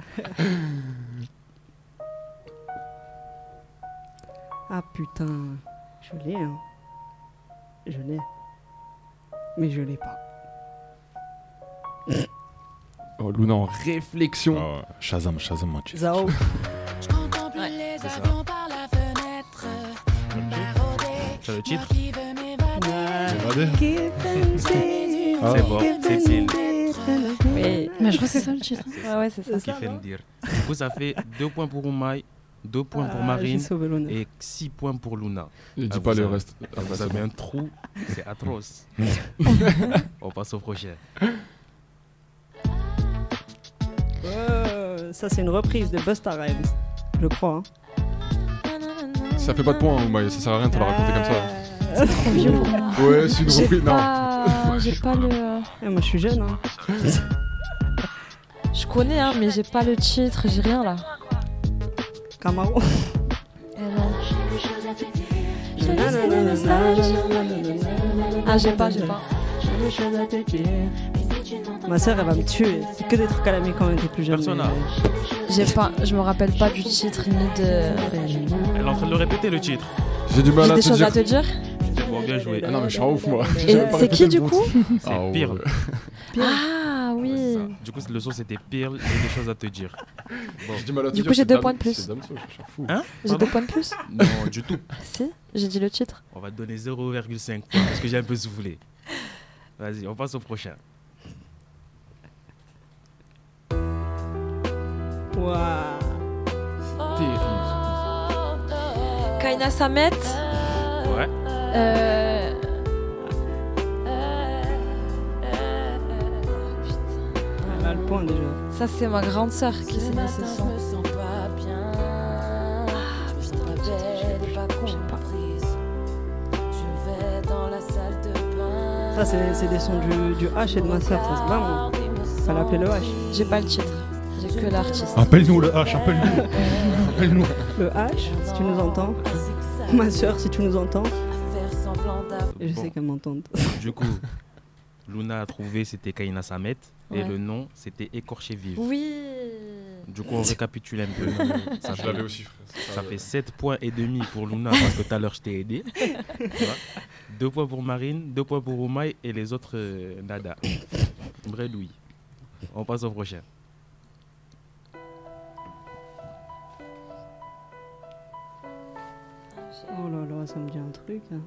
Ah putain, je l'ai, hein. Je l'ai. Mais je l'ai pas. Oh, Luna en réflexion. Ah, Shazam, Mathis. Zao. C'est ça. C'est le titre. C'est bon, c'est pile. Oui. Mais je crois que c'est ça le titre. Ouais, c'est ça. Qui fait me dire. Du coup, ça fait 2 points pour Oumaï, 2 points pour J'ai Marine sauvé l'honneur. et 6 points pour Luna. Je dis Ah, pas vous le avez- reste. Ah, bah, Vous c'est avez bon. un trou, c'est atroce. On passe au prochain. Ça, c'est une reprise de Busta Rhymes. Je crois. Hein. Ça fait pas de points, hein, Oumaï, ça sert à rien de te la raconter comme ça. C'est trop vieux pour moi. Ouais, c'est une reprise. Non. J'ai pas le. Moi, je suis jeune. Hein. Je connais, hein, mais j'ai pas le titre, j'ai rien là. Camaro. Non. Ah, j'ai pas. Ma soeur, elle va me tuer. C'est que des trucs qu'elle a mis quand on était plus jeune. Persona. J'ai pas. Je me rappelle pas du titre ni de. Elle est en train de le répéter le titre. J'ai du mal J'ai à des te choses dire. à te dire. C'est bon, bien joué. Ah non, mais je suis en ouf, moi. Et c'est qui du coup? C'est Ah, ouais. Pearl. Ah Ouais, c'est oui. ça. Du coup, le son c'était Pearl et des choses à te dire. Bon. J'ai du mal à te Du dire, coup, j'ai c'est 2 Dam- points de plus. C'est Damso, je suis fou. Hein? J'ai Pardon 2 points de plus? Non, du tout. Si, j'ai dit le titre. On va te donner 0,5 points parce que j'ai un peu soufflé. Vas-y, on passe au prochain. Waouh. Kaina Samet. Ouais. Elle a le point déjà. Ça, c'est ma grande sœur qui s'est mis ce son. Ça, c'est des sons du H et de ma soeur. Ça, c'est pas moi. Ça l'appelait le H. J'ai pas le titre, j'ai que l'artiste. Appelle-nous le H, appelle-nous. Appelle-nous. Le H, si tu nous entends. Ma soeur, si tu nous entends. Et je Bon. sais qu'elle m'entend. Du coup, Luna a trouvé c'était Kaina Samet et Ouais. le nom c'était Écorché Vive. Oui. Du coup, on récapitule un peu. Ça Je fait, l'avais aussi, frère. ça fait 7 points et demi pour Luna parce que tout à l'heure je t'ai aidé. Tu vois. 2 points pour Marine, 2 points pour Oumaï et les autres nada. Bredouille. On passe au prochain. Oh là là, ça me dit un truc. Hein.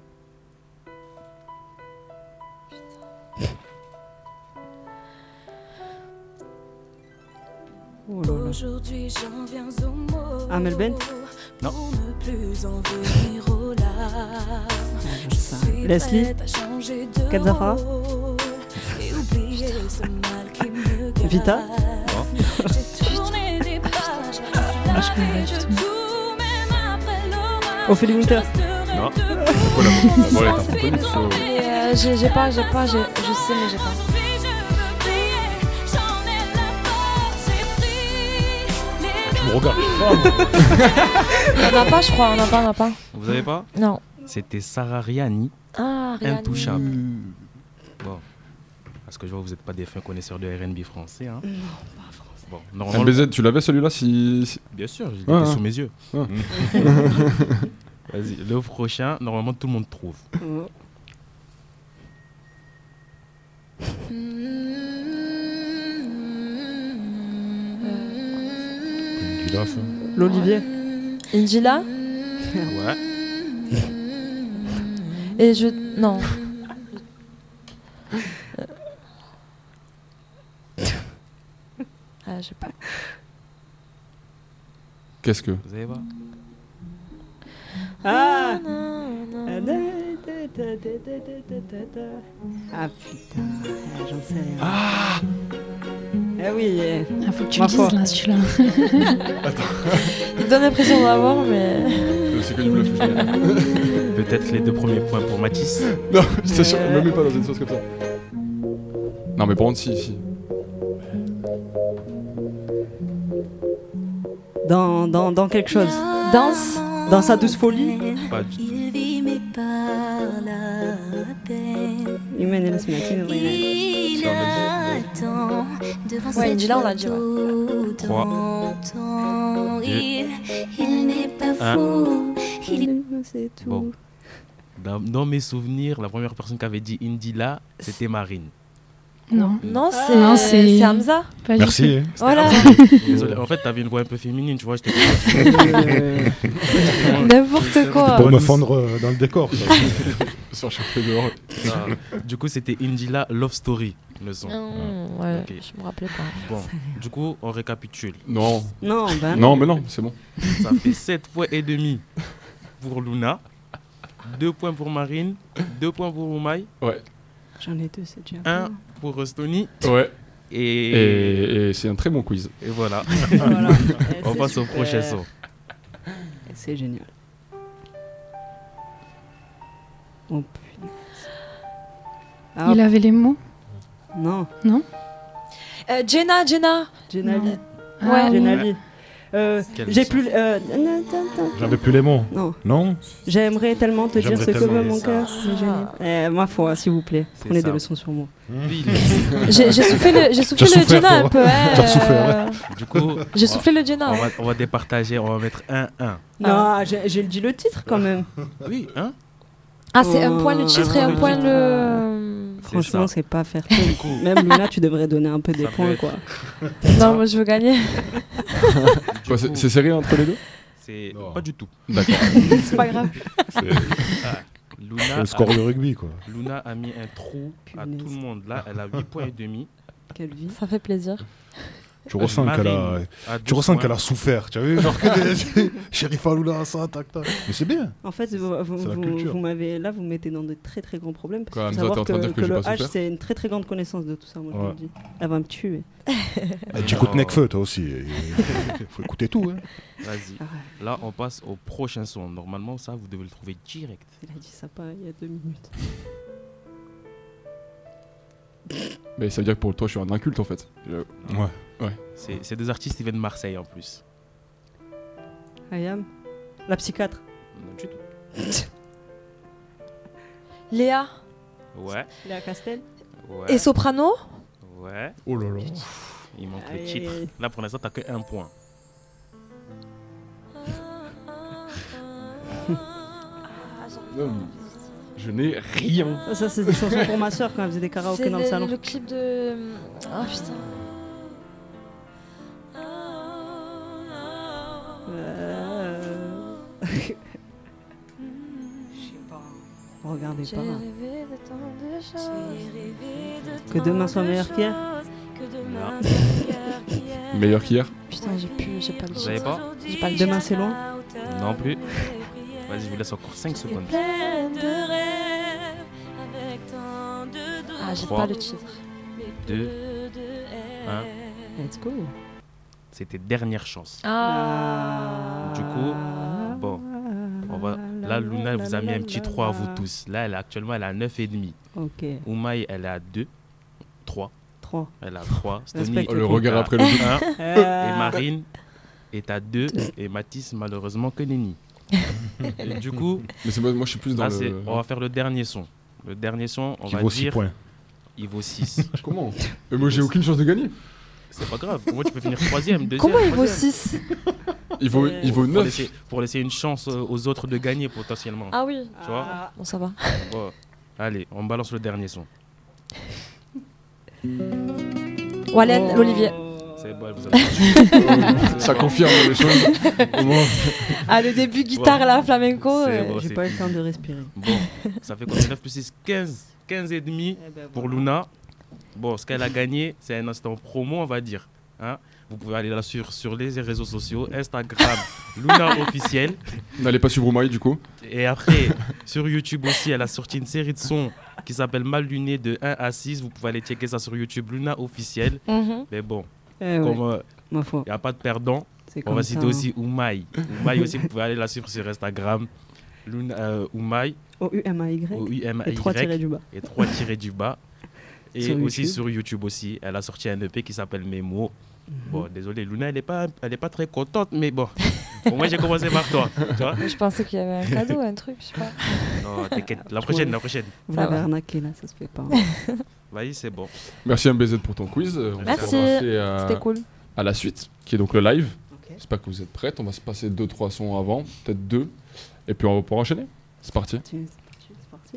Oh là là. Aujourd'hui j'en viens au mot. Amel Bent. Non. Pour ne plus en venir aux larmes. Je suis Leslie. prête à changer de Kadzafara. rôle et oublier ce mal qui me garde. Vita. J'ai tourné des pages. Je suis lavée de tout, même après l'orage. Ophélie Winter. Non. Voilà, t'as reconnu, faut- J'ai pas, je sais, mais j'ai pas. Tu me regardes. On n'a pas, je crois, on n'a pas. Vous avez pas? Non. C'était Sarah Riani, Ah, rien. Intouchable. Bon. Parce que je vois que vous n'êtes pas des fins connaisseurs de R&B français. Hein. Non, pas français. Bon, normalement, MBZ, tu l'avais celui-là si... bien sûr, il Ouais, était ouais. sous mes yeux. Ouais. Vas-y, le prochain, normalement tout le monde trouve. Oh. Là, ça. L'Olivier. Indila. Ouais. Et je. Non. Ah, je sais pas. Qu'est-ce que... Vous avez pas? Ah Non, non. Ah putain, j'en sais rien. Eh oui. Il faut que tu Ma le foi. dises là, celui-là. Il donne l'impression d'avoir, mais. C'est que du bluff. Peut-être les 2 premiers points pour Mathis. Non, je t'assure, me mets pas dans une sauce comme ça. Non, mais par contre, si. Dans quelque chose. Danse. Dans sa douce folie. Pas du tout. Humaine et la semaine. Ouais, il dit là, on l'a dit. 3, 2, 1. C'est tout. Bon. Dans mes souvenirs, la première personne qui avait dit Indila, c'était Marine. Non. Non, Non, c'est Hamza. Pas du Merci. tout. Voilà. Désolé, en fait, t'avais une voix un peu féminine, tu vois. J'étais N'importe quoi. Pour me fondre dans le décor. ça. Surchauffé dehors. Non. Du coup, c'était Indila Love Story, le son. Ouais, Ok. je me rappelais pas. Bon, du coup, on récapitule. Non. Non, ben Non, mais non, c'est bon. Ça fait 7 points et demi pour Luna, 2 points pour Marine, 2 points pour Oumaï, Ouais. J'en ai 2, c'est déjà. 1 pour Rostoni. Ouais. Et Et c'est un très bon quiz. voilà. Voilà. On passe au prochain son. C'est génial. Oh putain. Ah, Il avait les mots. Non. Jenna. Jenali. Ah, Ouais. oui. Jenali. Quel J'ai son plus. J'avais plus les mots. Non. Non. J'aimerais tellement te dire J'aimerais ce que tellement. veut mon cœur. C'est génial. Ma foi, s'il vous plaît, C'est prenez ça. des leçons sur moi. Lui, J'ai soufflé le T'as souffert, Jenna toi. un peu. T'as souffert, du coup, J'ai soufflé le Jenna. on va départager, on va mettre 1-1. Non, j'ai dit le titre quand même. Oui, hein. Ah, c'est un point le titre et un le point titre. le. Franchement, ça. c'est pas faire tout. Même Luna, tu devrais donner un peu des Ça peut points, être. quoi. Non, moi je veux gagner. Quoi, c'est serré entre les deux? C'est Non. pas du tout. D'accord. C'est pas grave. C'est Luna le score de rugby, quoi. Luna a mis un trou à Punaise. tout le monde. Là, elle a 8 points et demi. Quelle vie. Ça fait plaisir. Tu ressens qu'elle a. Marine a Tu 2 ressens points. qu'elle a souffert, tu as vu, genre que des Sheriff Aloula, ça, tac, tac. Mais c'est bien. En fait, C'est la culture. vous m'avez là, vous me mettez dans de très très grands problèmes. Parce Quoi, qu'il faut Hamza, t'es savoir en train de dire que que j'ai le pas H, souffert c'est une très très grande connaissance de tout ça, moi je vous Ouais. le dis. Elle va me tuer. Tu écoutes Nekfeu, toi aussi. Il faut écouter tout, hein. Vas-y. Ah ouais, Là, on passe au prochain son. Normalement, ça, vous devez le trouver direct. il a dit ça pas il y a 2 minutes. Mais ça veut dire que pour toi, je suis un inculte en fait. Ouais. C'est des artistes qui viennent de Marseille en plus. Ayam, la psychiatre. Non, du tout. Léa Ouais, Léa Castel. ouais. et Soprano. Ouais. Oh là là. Il manque le Aïe, titre. aïe, aïe. Là, pour l'instant, t'as que 1 point. Non, mais je n'ai rien. Ça c'est des chansons pour ma soeur quand elle faisait des karaokés C'est dans le salon. le clip de. Oh putain. Je sais pas. Regardez pas. Que demain soit meilleur qu'hier. Meilleur qu'hier. Putain, j'ai pas le Vous savez titre. pas J'ai pas le Demain titre. c'est loin. Non plus. Vas-y, je vous laisse encore 5 secondes. Ah, j'ai 3. pas le titre. 2, 1. Let's go. C'était Dernière Chance. Ah. Du coup, bon, on va... Là, Luna vous a mis un petit 3 à vous tous. Là, actuellement, elle a 9,5. Ok. Oumaï, elle est à 2. 3. 3. Elle a 3. Stony Respecte Oh, le regard après le doute. 1. Et Marine est à 2. Et Mathis, malheureusement, que nenni. Et du coup, Mais c'est moi, je suis plus dans là, le. on va faire le dernier son. Le dernier son, on Qui va vaut 6 dire, points. il vaut 6. Comment? Mais moi, j'ai aucune chance de gagner. C'est pas grave. Moi, tu peux finir 3ème, 2ème. Comment il vaut 3e. 6? Il vaut 9. Pour laisser une chance aux autres de gagner potentiellement. Ah oui. Tu vois? Bon, ça va. Bon, allez, on balance le dernier son. Wallen, l'Olivier. C'est bon, vous avez Ça confirme les choses. Au moins. Ah, le début, guitare, là, flamenco. C'est bon. J'ai pas eu le temps de respirer. Bon, ça fait combien? 9 plus 6, 15. 15 et demi pour Luna. Bon, ce qu'elle a gagné, c'est un instant promo, on va dire. Hein? Vous pouvez aller là sur les réseaux sociaux, Instagram, Luna officiel. N'allez pas suivre Oumaï du coup. Et après, sur YouTube aussi, elle a sorti une série de sons qui s'appelle Mal Luné de 1 à 6. Vous pouvez aller checker ça sur YouTube, Luna officiel. Mais bon, comme il n'y a pas de perdant, on va citer aussi Oumaï. Oumaï aussi, vous pouvez aller la suivre sur Instagram. Oumaï. O-U-M-A-Y. Et 3 tirés du bas. Et 3 tirés du bas. Et sur aussi YouTube. sur YouTube aussi. Elle a sorti un EP qui s'appelle Memo. Bon, désolé, Luna, elle est pas très contente, mais bon. Au moins, j'ai commencé par toi. Tu vois, Je pensais qu'il y avait un cadeau, un truc, je sais pas. non, t'inquiète. La prochaine. Vous l'avez arnaqué là, ça se fait pas. Vas-y, c'est bon. Merci MBZ pour ton quiz. On va Merci, passer c'était cool. à la suite, qui est donc le live. J'espère que vous êtes prêtes. On va se passer 2-3 sons avant, peut-être 2. Et puis on va pouvoir enchaîner. C'est parti. C'est parti.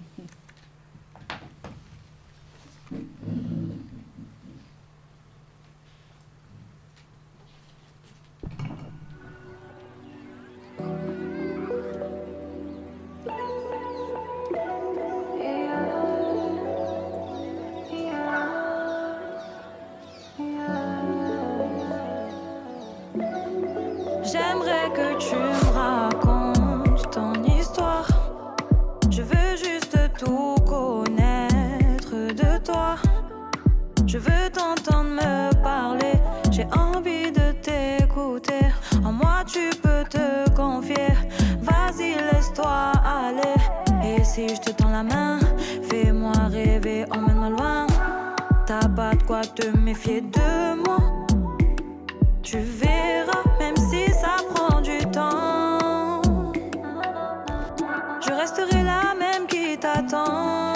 J'aimerais que tu me racontes ton histoire. Je veux juste tout connaître de toi. Je veux t'entendre me parler. J'ai envie de t'écouter. En moi tu peux te confier. Vas-y, laisse-toi aller. Et si je te tends la main, fais-moi rêver, emmène-moi loin. T'as pas de quoi te méfier de moi. Tu verras, même si ça prend du temps. Je resterai là même qui t'attend.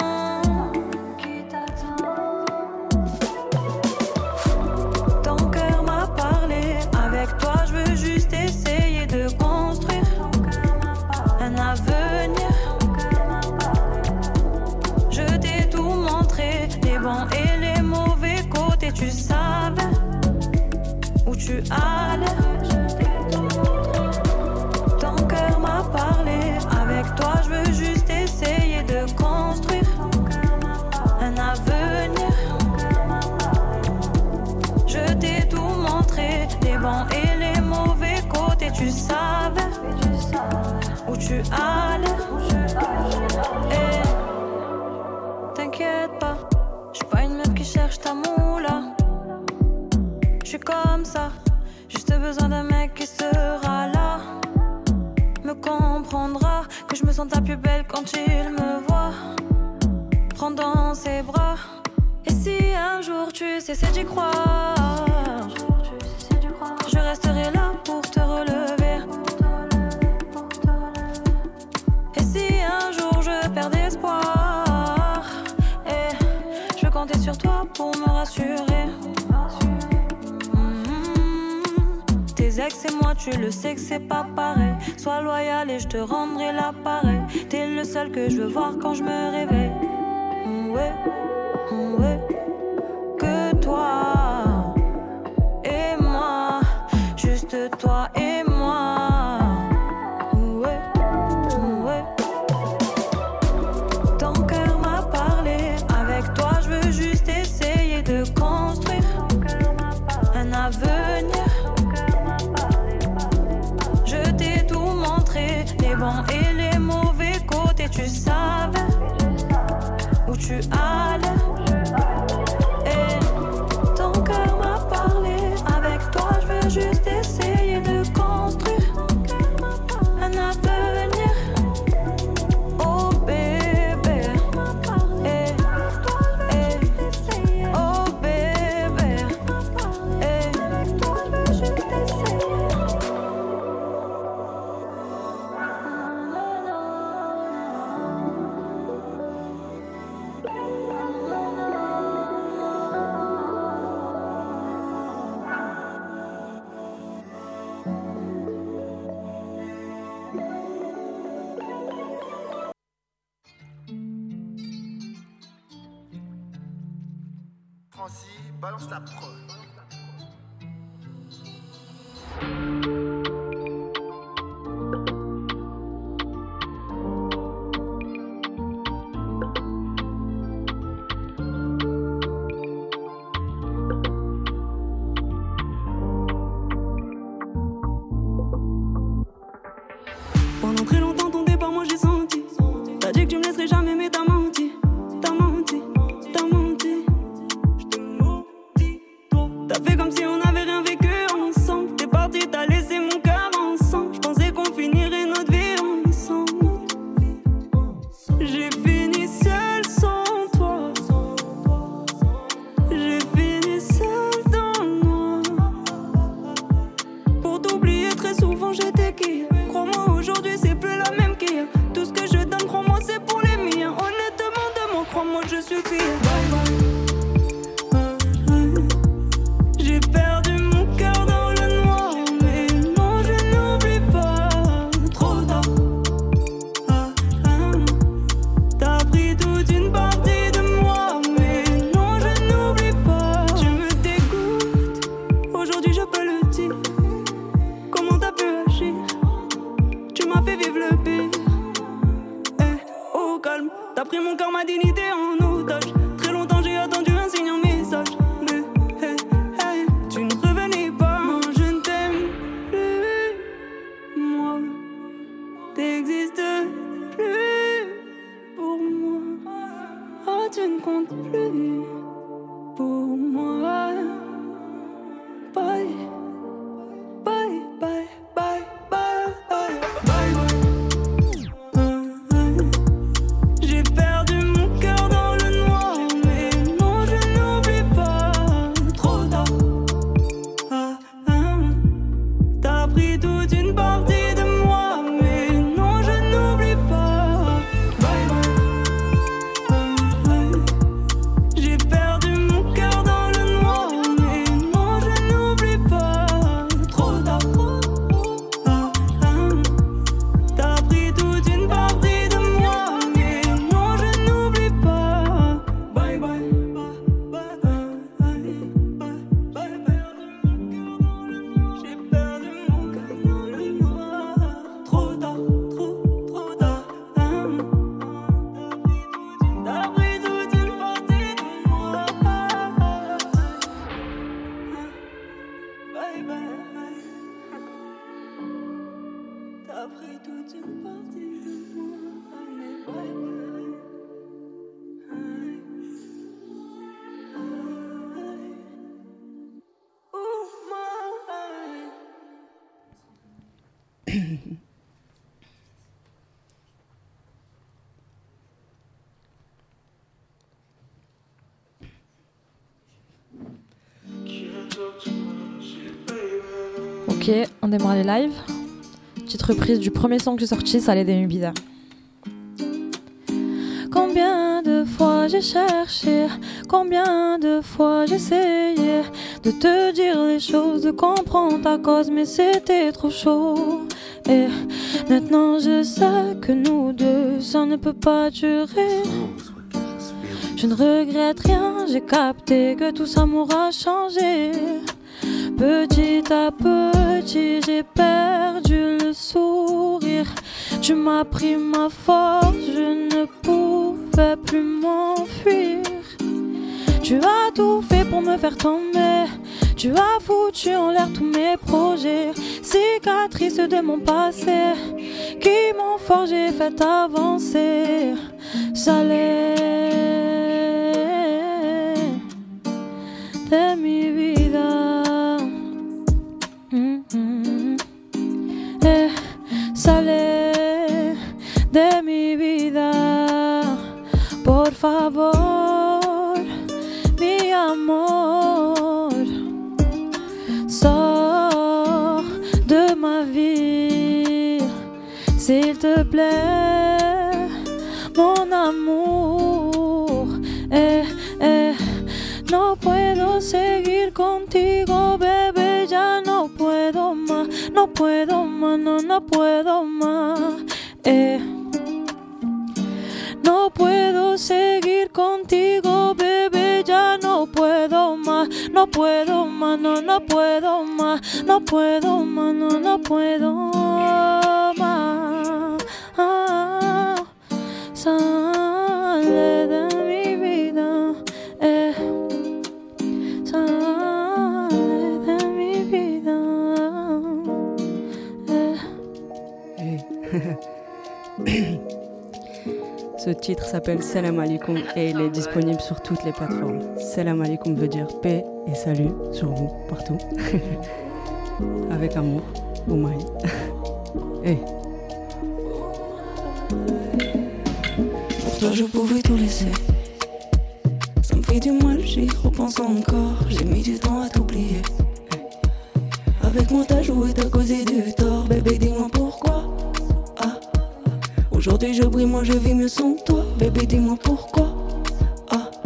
Ton cœur m'a parlé. Avec toi je veux juste essayer de construire un avenir. Je t'ai tout montré, les bons et les mauvais côtés. Tu savais où tu allais. Ton cœur m'a parlé. Avec toi je veux juste essayer de construire un avenir. Je t'ai tout montré, les bons et les mauvais côtés. Tu savais où tu allais. Et t'inquiète pas, j'suis pas une meuf qui cherche ta moula. J'suis comme ça, juste besoin d'un mec qui sera là. Me comprendra, que je me sens ta plus belle quand il me voit. Prends dans ses bras. Et si un jour tu cessais d'y croire, je resterai là pour te relever. Et si un jour je perds espoir, je veux compter sur toi pour me rassurer. Tes ex et moi, tu le sais que c'est pas pareil. Sois loyal et je te rendrai l'appareil. T'es le seul que je veux voir quand je me réveille. Ouais, ouais. Que toi et moi, juste toi et moi. Ouais, ouais. Ton cœur m'a parlé. Avec toi, je veux juste essayer de construire un avenir. Je t'ai tout montré, les bons et les mauvais côtés. Tu savais où tu allais. Et ton cœur m'a parlé. Avec toi, je veux juste essayer de construire un avenir. Oh bébé, oh bébé, Francis, balance la preuve. Pendant très longtemps ton départ moi j'ai senti. T'as dit que tu me laisserais jamais mais t'as menti. suffire. J'ai perdu mon cœur dans le noir, mais non, je n'oublie pas. Trop tard. T'as pris toute une partie de moi, mais non, je n'oublie pas. Tu me dégoûtes, aujourd'hui je peux le dire. Comment t'as pu agir? Tu m'as fait vivre le pire. Oh calme, t'as pris mon cœur, ma dignité en otage. Très longtemps j'ai attendu un signe, un message. Mais tu ne revenais pas. Non, je ne t'aime plus. Moi, t'existes plus pour moi. Oh, tu ne comptes plus pour moi. Bye, bye, bye, bye, bye, bye, bye. J'ai perdu mon cœur dans le noir, mais non, je n'oublie pas. Trop tard. T'as pris toute une partie de moi, mais non, je n'oublie pas. Bye bye. J'ai perdu mon cœur dans le noir, mais non, je n'oublie pas. Trop tard. T'as pris toute une partie de moi, mais non, je n'oublie pas. Bye bye. J'ai perdu mon cœur dans le noir. Trop tard, trop tard. T'as pris toute une partie de moi. Bye bye. T'as pris toute une partie de moi. Mais bye bye. Oh my. Ok, on démarre les lives. Petite reprise du premier son que j'ai sorti, ça allait des Mubida. Combien de fois j'ai cherché, combien de fois j'ai essayé de te dire les choses, de comprendre ta cause, mais c'était trop chaud. Et maintenant je sais que nous deux, ça ne peut pas durer. Je ne regrette rien, j'ai capté que tout ça m'aura changé. Petit à petit, j'ai perdu le sourire. Tu m'as pris ma force, je ne pouvais plus m'enfuir. Tu as tout fait pour me faire tomber. Tu as foutu en l'air tous mes projets. Cicatrices de mon passé qui m'ont forgé, fait avancer. Salé de mi vida. Sale de mi vida, por favor, mi amor. Sors de ma vie, s'il te plaît, mon amour. No puedo seguir contigo, bebé, ya no puedo más, no puedo más, no puedo más. No puedo seguir contigo, bebé, ya no puedo más, no puedo más, no puedo más, no puedo más, no puedo más. Sale de mi vida, sale de mi vida. Ce titre s'appelle Salam Alaikum et il est disponible sur toutes les plateformes. Salam Alaikum veut dire paix et salut sur vous, partout. Avec amour, Oumaï. Hey. Pour toi je pouvais tout laisser. Ça me fait du mal, j'y repense encore. J'ai mis du temps à t'oublier. Avec moi t'as joué, t'as causé du tort. Bébé dis-moi pourquoi. Aujourd'hui je brille, moi je vis mieux sans toi. Bébé dis-moi pourquoi.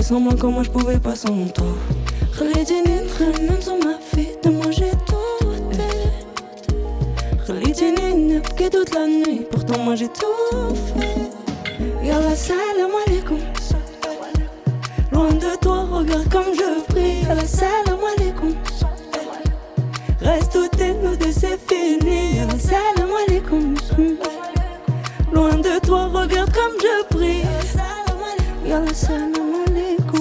sans moi, comment je pouvais pas sans toi. خليتيني نخمم سما في دموع j'ai tout fait. خليتيني نبكي toute la nuit, pourtant moi j'ai tout fait. Yallah salam alaikum. Loin de toi, regarde comme je prie. Yallah salam alaikum. Reste toutes nous deux, c'est fini. Yallah salam alaikum. Loin de toi, regarde comme je prie. Yallah salam alaikum.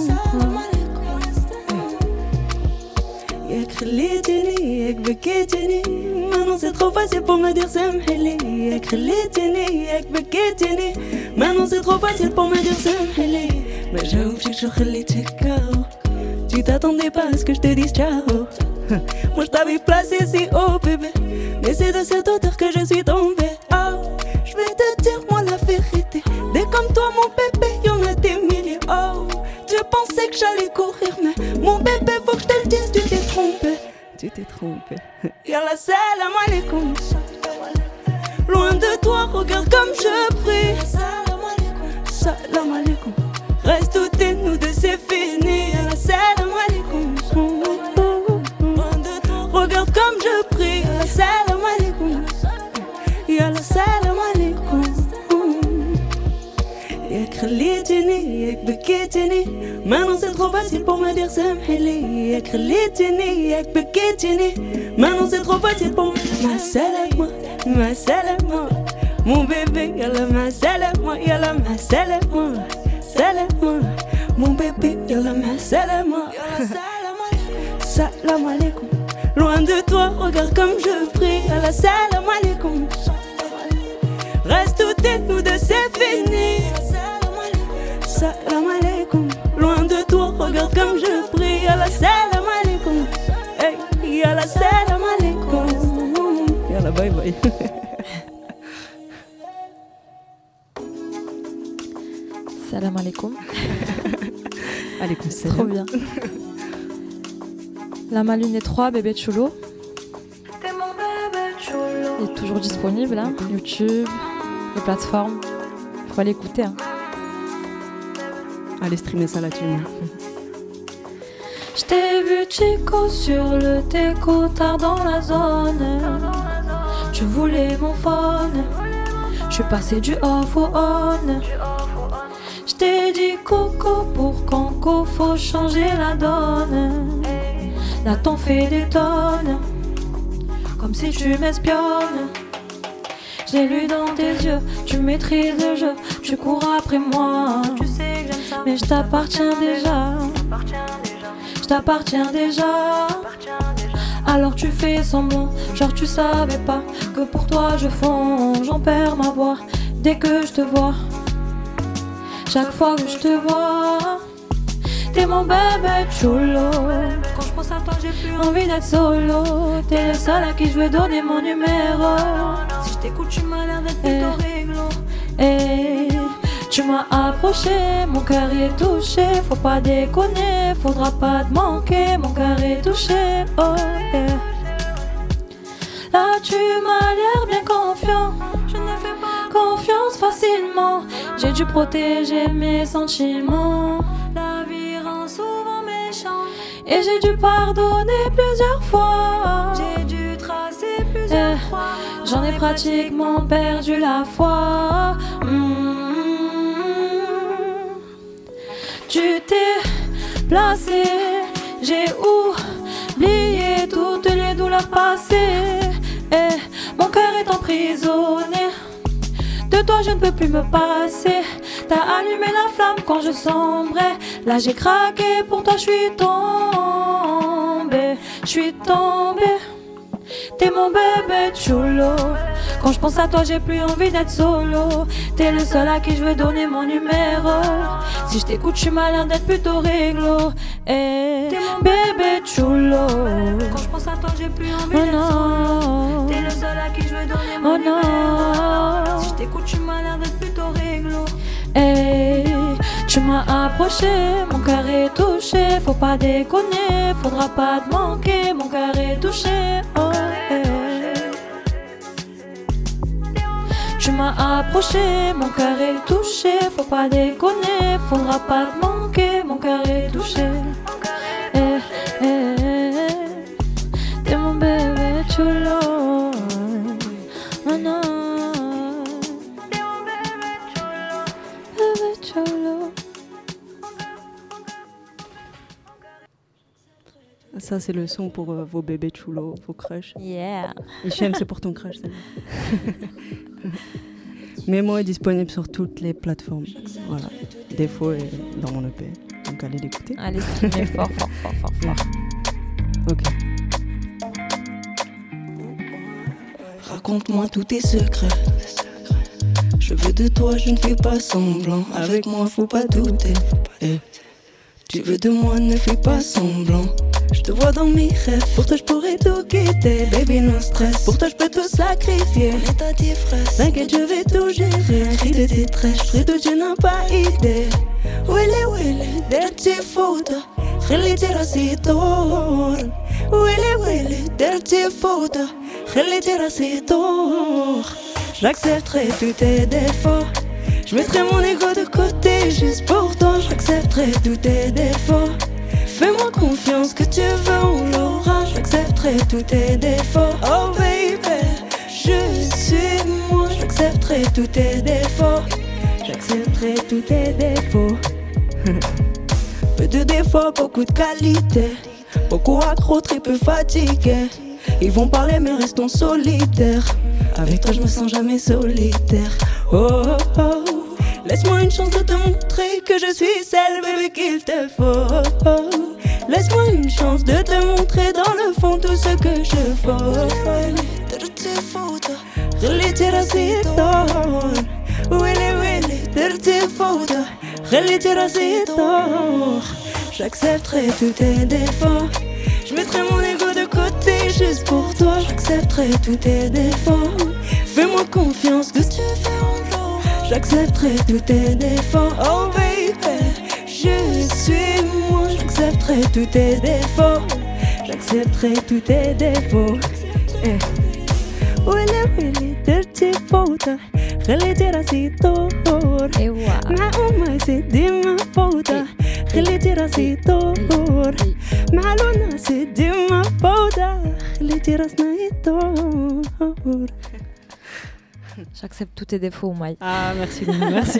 Yak khalitini, yak beketini. Maintenant c'est trop facile pour me dire samhili. Yak khalitini, yak beketini. Maintenant c'est trop facile pour me dire samhili. Mais j'avoue que je khalitik KO. Tu t'attendais pas à ce que je te dise ciao. Moi je t'avais placé si haut bébé, mais c'est de cette hauteur que je suis tombée. Oh, je vais te dire moi la vérité. Des comme toi mon bébé, y'en a des milliers. Oh, tu pensais que j'allais courir, mais mon bébé faut que je te le dise, tu t'es trompé. Tu t'es trompé. Yallah salam alaikum. Loin de toi, regarde comme je prie. Salam alaikum. Salam alaikum. Reste toutes nous deux, c'est fini. Yallah salam alaikum. Regarde comme je prie. Yallah salam alaikum. Yallah salam alaikum. Yak khalitini, yak beketini. Maintenant c'est trop facile pour me dire samhili. Yak khalitini, yak beketini. Maintenant c'est trop facile pour me dire ma salama, ma salama. Mon bébé, yallah ma salama, yallah ma salama, salama. Mon bébé, yallah ma salama, salam alaikum. Loin de toi, regarde comme je prie. Yallah salam alaikum. Reste toutes nous deux, c'est fini. Salam alaikum. Loin de toi, regarde comme je prie. Yallah salam alaikum. Hey, yallah salam alaikum. Yallah bye bye. Salam alaikum. Alaikum salam. Trop bien. La Malune 3, bébé Chulo. Il est toujours disponible, hein, YouTube, les plateformes. Il faut aller écouter. Hein. Allez streamer ça là-dessus. Je t'ai vu chico sur le déco tard dans la zone. Tu voulais mon phone. Je suis passé du off au on. Je t'ai dit coco pour Canco, faut changer la donne. Là t'en fais des tonnes, comme si tu m'espionnes. J'ai lu dans tes yeux, tu maîtrises le jeu, tu cours après moi. Tu sais que j'aime ça, mais je t'appartiens déjà. Je t'appartiens déjà. Alors tu fais semblant, genre tu savais pas que pour toi je fonds. J'en perds ma voix dès que je te vois. Chaque fois que je te vois, t'es mon bébé chulo. Quand je pense à toi j'ai plus envie d'être solo. T'es le seul à qui je veux donner mon numéro. Si je t'écoute tu m'as l'air d'être plutôt réglo. Et tu m'as approché, mon cœur est touché. Faut pas déconner, faudra pas te manquer. Mon cœur est touché, oh yeah. Là tu m'as l'air bien confiant. Je ne fais pas confiance facilement. J'ai dû protéger mes sentiments. La vie rend souvent méchant. Et j'ai dû pardonner plusieurs fois. J'ai dû tracer plusieurs fois. J'en ai pratiquement perdu la foi. Tu t'es placé. J'ai oublié toutes les douleurs passées. Et mon cœur est emprisonné. De toi je ne peux plus me passer. T'as allumé la flamme quand je sombrais. Là j'ai craqué, pour toi je suis tombée. Je suis tombée. T'es mon bébé chulo. Quand je pense à toi j'ai plus envie d'être solo. T'es le seul à qui je veux donner mon numéro. Si je t'écoute je suis malade d'être plutôt réglo. T'es mon bébé chulo. Quand je pense à toi j'ai plus envie d'être solo. T'es le seul à qui je veux donner mon numéro. Si je t'écoute je suis malade d'être plutôt réglo. Tu m'as approché, mon cœur est touché. Faut pas déconner, faudra pas te manquer. Mon cœur est touché, oh Tu m'as approché, mon cœur est touché. Faut pas déconner, faudra pas te manquer. Mon cœur toucher. Eh, eh, eh. T'es mon bébé chulo. Oh non. T'es mon bébé chulo. Ça, c'est le son pour vos bébés chulo, vos crushs. Yeah. Hichem, c'est pour ton crush, celle-là. Mémo est disponible sur toutes les plateformes. Voilà. Défaut est dans mon EP. Donc allez l'écouter. Allez streamer fort. Ok. Raconte-moi tous tes secrets. Je veux de toi, je ne fais pas semblant. Avec moi, faut pas douter. Eh. Tu veux de moi, ne fais pas semblant. Je te vois dans mes rêves. Pour toi, je pourrais tout quitter. Baby, no stress. Pour toi, je peux tout sacrifier. On est à d'ivresse. T'inquiète, je vais tout gérer. Un cri de détresse. Je ferai tout, tu n'as pas idée. Willy, dirty food. خليتي راسي طور. Willy, dirty food. خليتي راسي طور. J'accepterai tous tes défauts. Je mettrai mon ego de côté juste pour toi. J'accepterai tous tes défauts. Fais-moi confiance, que tu veux on l'aura. J'accepterai tous tes défauts. Oh baby, je suis moi. J'accepterai tous tes défauts. J'accepterai tous tes défauts. Peu de défauts, beaucoup de qualité. Beaucoup accro, très peu fatigué. Ils vont parler mais restons solitaires. Avec toi je me sens jamais solitaire. Oh oh oh. Laisse-moi une chance de te montrer que je suis celle, bébé, qu'il te faut. Laisse-moi une chance de te montrer dans le fond tout ce que je vaux. خليتي راسي طور. Willy, dirty food. خليتي راسي طور. J'accepterai tous tes défauts. Je mettrai mon ego de côté juste pour toi. J'accepterai tous tes défauts. Fais-moi confiance, que tu fais en l'eau. J'accepterai tous tes défauts. Oh baby, je suis moi. J'accepterai tous tes défauts. J'accepterai tous tes défauts. Eh. Willy, dirty food. خليتي راسي طور. مع أمي سدي ما فوضى. خليتي راسي طور. مع لونا سدي ما فوضى. خليتي راسنا يطور. J'accepte tous tes défauts, Maï. Ah, merci. Merci.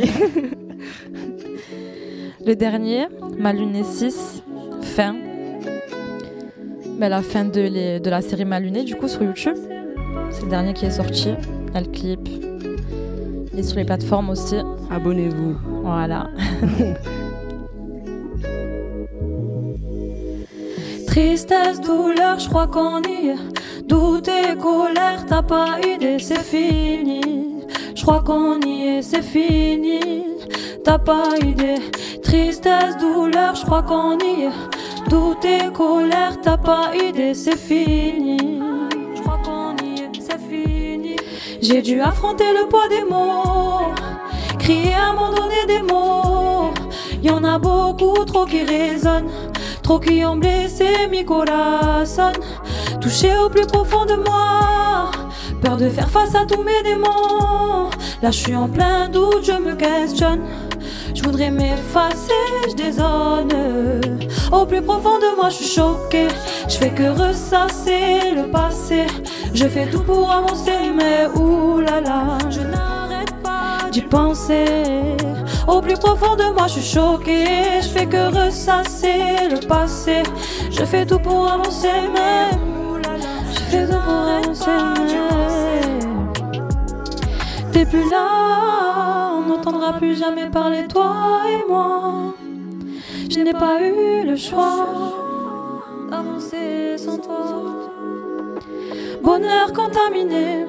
Le dernier, Ma Lune est 6, fin. La fin de la série Ma Lune, du coup, sur YouTube. C'est le dernier qui est sorti. Il y a le clip. Il est sur les plateformes aussi. Abonnez-vous. Voilà. Tristesse, douleur, je crois qu'on y est. Doute et colère, t'as pas idée, c'est fini. Je crois qu'on y est, c'est fini. T'as pas idée. Tristesse, douleur, je crois qu'on y est. Doute et colère, t'as pas idée, c'est fini. Je crois qu'on y est, c'est fini. J'ai dû affronter le poids des mots. Crier à un moment donné des mots. Y'en a beaucoup trop qui résonnent. Trop qui ont blessé mi corazon. Touché au plus profond de moi. Peur de faire face à tous mes démons. Là je suis en plein doute, je me questionne. Je voudrais m'effacer, je désonne. Au plus profond de moi je suis choquée. Je fais que ressasser le passé. Je fais tout pour avancer mais oulala, je n'arrête pas d'y penser. Au plus profond de moi je suis choquée. Je fais que ressasser le passé. Je fais tout pour avancer mais je fais tout pour avancer mais t'es plus là. On n'entendra plus jamais parler toi et moi. Je n'ai pas eu le choix d'avancer sans toi. Bonheur contaminé,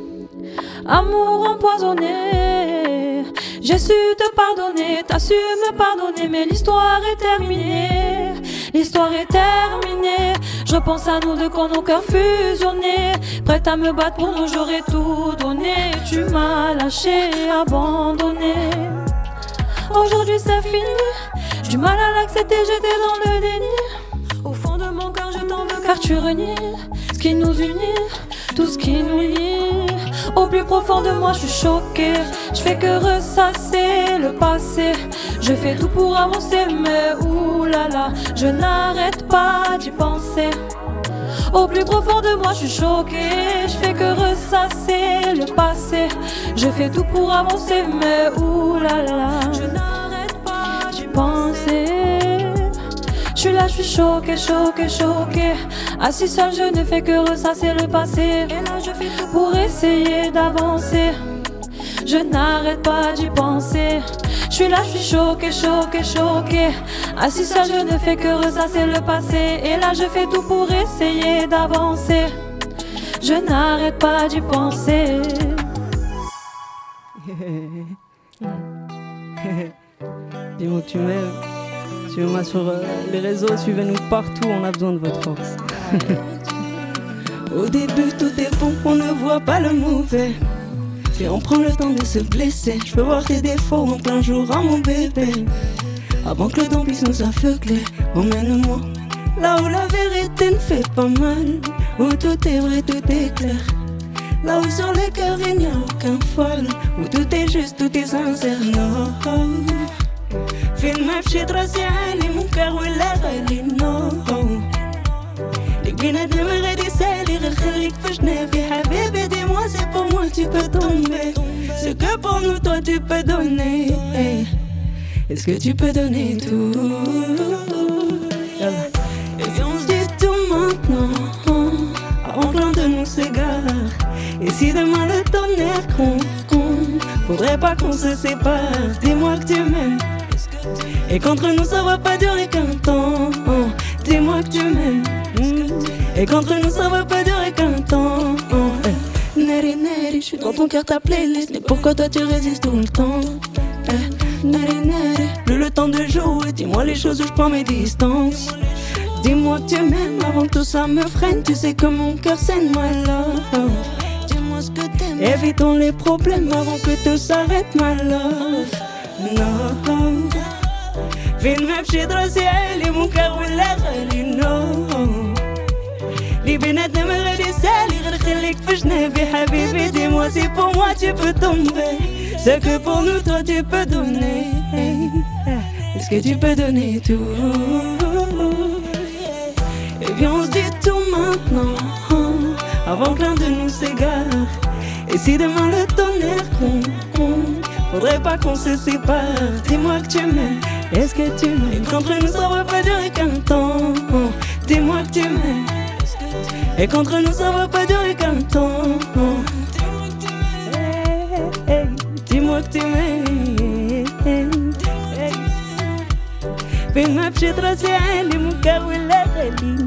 amour empoisonné. J'ai su te pardonner, t'as su me pardonner. Mais l'histoire est terminée, l'histoire est terminée. Je pense à nous deux quand nos cœurs fusionnés. Prête à me battre pour nous, j'aurais tout donné. Tu m'as lâché, abandonné. Aujourd'hui c'est fini, j'ai du mal à l'accepter, j'étais dans le déni. Au fond de mon cœur je t'en veux car tu renies ce qui nous unit, tout ce qui nous lie. Au plus profond de moi je suis choquée. Je fais que ressasser le passé. Je fais tout pour avancer, mais oulala, je n'arrête pas d'y penser. Au plus profond de moi, je suis choquée. Je fais que ressasser le passé. Je fais tout pour avancer, mais oulala, je n'arrête pas d'y penser. Je suis là, je suis choquée, choquée, choquée. Assis seule, je ne fais que ressasser le passé. Et là, je fais tout pour essayer d'avancer. Je n'arrête pas d'y penser. Je suis là, je suis choquée, choquée, choquée. Assis seule, je ne fais que ressasser le passé. Et là, je fais tout pour essayer d'avancer. Je n'arrête pas d'y penser. Dis-moi que tu m'aimes. Suivez-moi sur les réseaux, suivez-nous partout, on a besoin de votre force. Au début, tout est bon, on ne voit pas le mauvais. Puis on prend le temps de se blesser. Je peux voir tes défauts en plein jour, à mon bébé. Avant que le temps puisse nous aveugler, emmène-moi là où la vérité ne fait pas mal. Où tout est vrai, tout est clair. Là où sur les cœurs il n'y a aucun voile. Où tout est juste, tout est sincère. No. فين ما مشيت راسي عالي منكر ولا غالي. No. Les binates ne me غادي سالي غير خليك في جنابي حبيبي. Dis-moi c'est pour moi tu peux tomber. Ce que pour nous toi tu peux donner. Est-ce que tu peux donner tout? Et viens on se dit tout maintenant avant que l'un de nous s'égare. Et si demain le tonnerre gronde, faudrait pas qu'on se sépare. Dis-moi que tu m'aimes. Et qu'entre nous ça va pas durer qu'un temps. Dis-moi que tu m'aimes. Et qu'entre nous ça va pas durer qu'un temps. Neri neri, je suis dans ton cœur ta playlist. Mais pourquoi toi tu résistes tout le temps? Neri neri, plus le temps de jouer. Dis-moi les choses où je prends mes distances. Dis-moi que tu m'aimes avant que tout ça me freine. Tu sais que mon cœur saigne, my love. Dis-moi ce que t'aimes. Évitons les problèmes avant que tout s'arrête, my love. No. فين ما مشيت راسي عالي منكر ولا غالي. No. Les binates me غادي سالي غير خليك في جنابي حبيبي. Dis-moi si pour moi tu peux tomber. Ce que pour nous toi tu peux donner. Est-ce que tu peux donner tout? Et viens on se dit tout maintenant avant que l'un de nous s'égare. Et si demain le tonnerre gronde, faudrait pas qu'on se sépare. Dis-moi que tu m'aimes. Est-ce que tu m'aimes? Et qu'entre nous ça va pas durer qu'un temps. Dis-moi que tu m'aimes. Et qu'entre nous ça va pas durer qu'un temps. Dis-moi que tu m'aimes. فين ما مشيت راسي عالي منكر ولا غالي.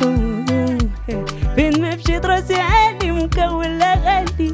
فين ما مشيت راسي عالي منكر ولا غالي.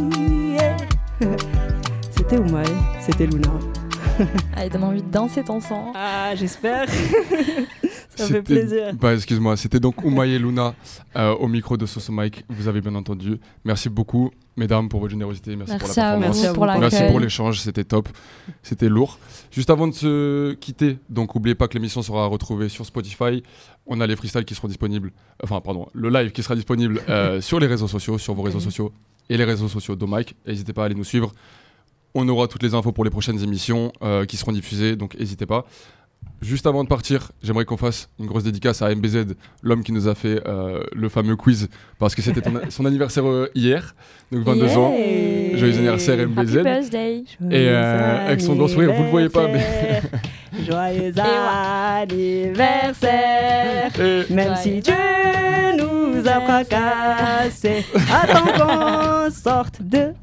C'était Oumaï, c'était Luna. Ah, il donne envie de danser ton son. Ah, j'espère. Ça fait plaisir. Bah, excuse-moi, c'était donc Oumaï et Luna au micro de Soso Mike, vous avez bien entendu. Merci beaucoup, mesdames, pour votre générosité. Merci pour la performance. Merci pour l'échange, c'était top. C'était lourd. Juste avant de se quitter, donc n'oubliez pas que l'émission sera retrouvée sur Spotify. On a les freestyles qui seront disponibles, le live qui sera disponible sur les réseaux sociaux, sur vos réseaux sociaux et les réseaux sociaux d'Omike. N'hésitez pas à aller nous suivre. On aura toutes les infos pour les prochaines émissions qui seront diffusées, donc n'hésitez pas. Juste avant de partir, j'aimerais qu'on fasse une grosse dédicace à MBZ, l'homme qui nous a fait le fameux quiz, parce que c'était son anniversaire hier, donc 22 ans. Joyeux anniversaire MBZ. Happy birthday. Et avec son grand sourire, vous ne le voyez pas, mais... Joyeux anniversaire. Même si Dieu nous a fracassés, attends qu'on sorte dehors.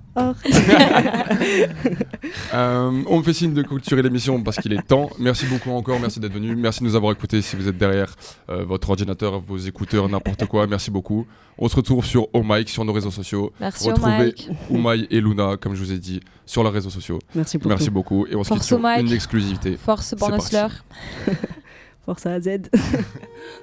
On me fait signe de clôturer l'émission parce qu'il est temps. Merci beaucoup encore, merci d'être venu, merci de nous avoir écoutés si vous êtes derrière votre ordinateur, vos écouteurs, n'importe quoi, merci beaucoup. On se retrouve sur Omike, sur nos réseaux sociaux. Merci Retrouvez Oumaï et Luna, comme je vous ai dit, sur leurs réseaux sociaux. Merci beaucoup. Et on se quitte sur une exclusivité. Force Born Hustler. Force à Z.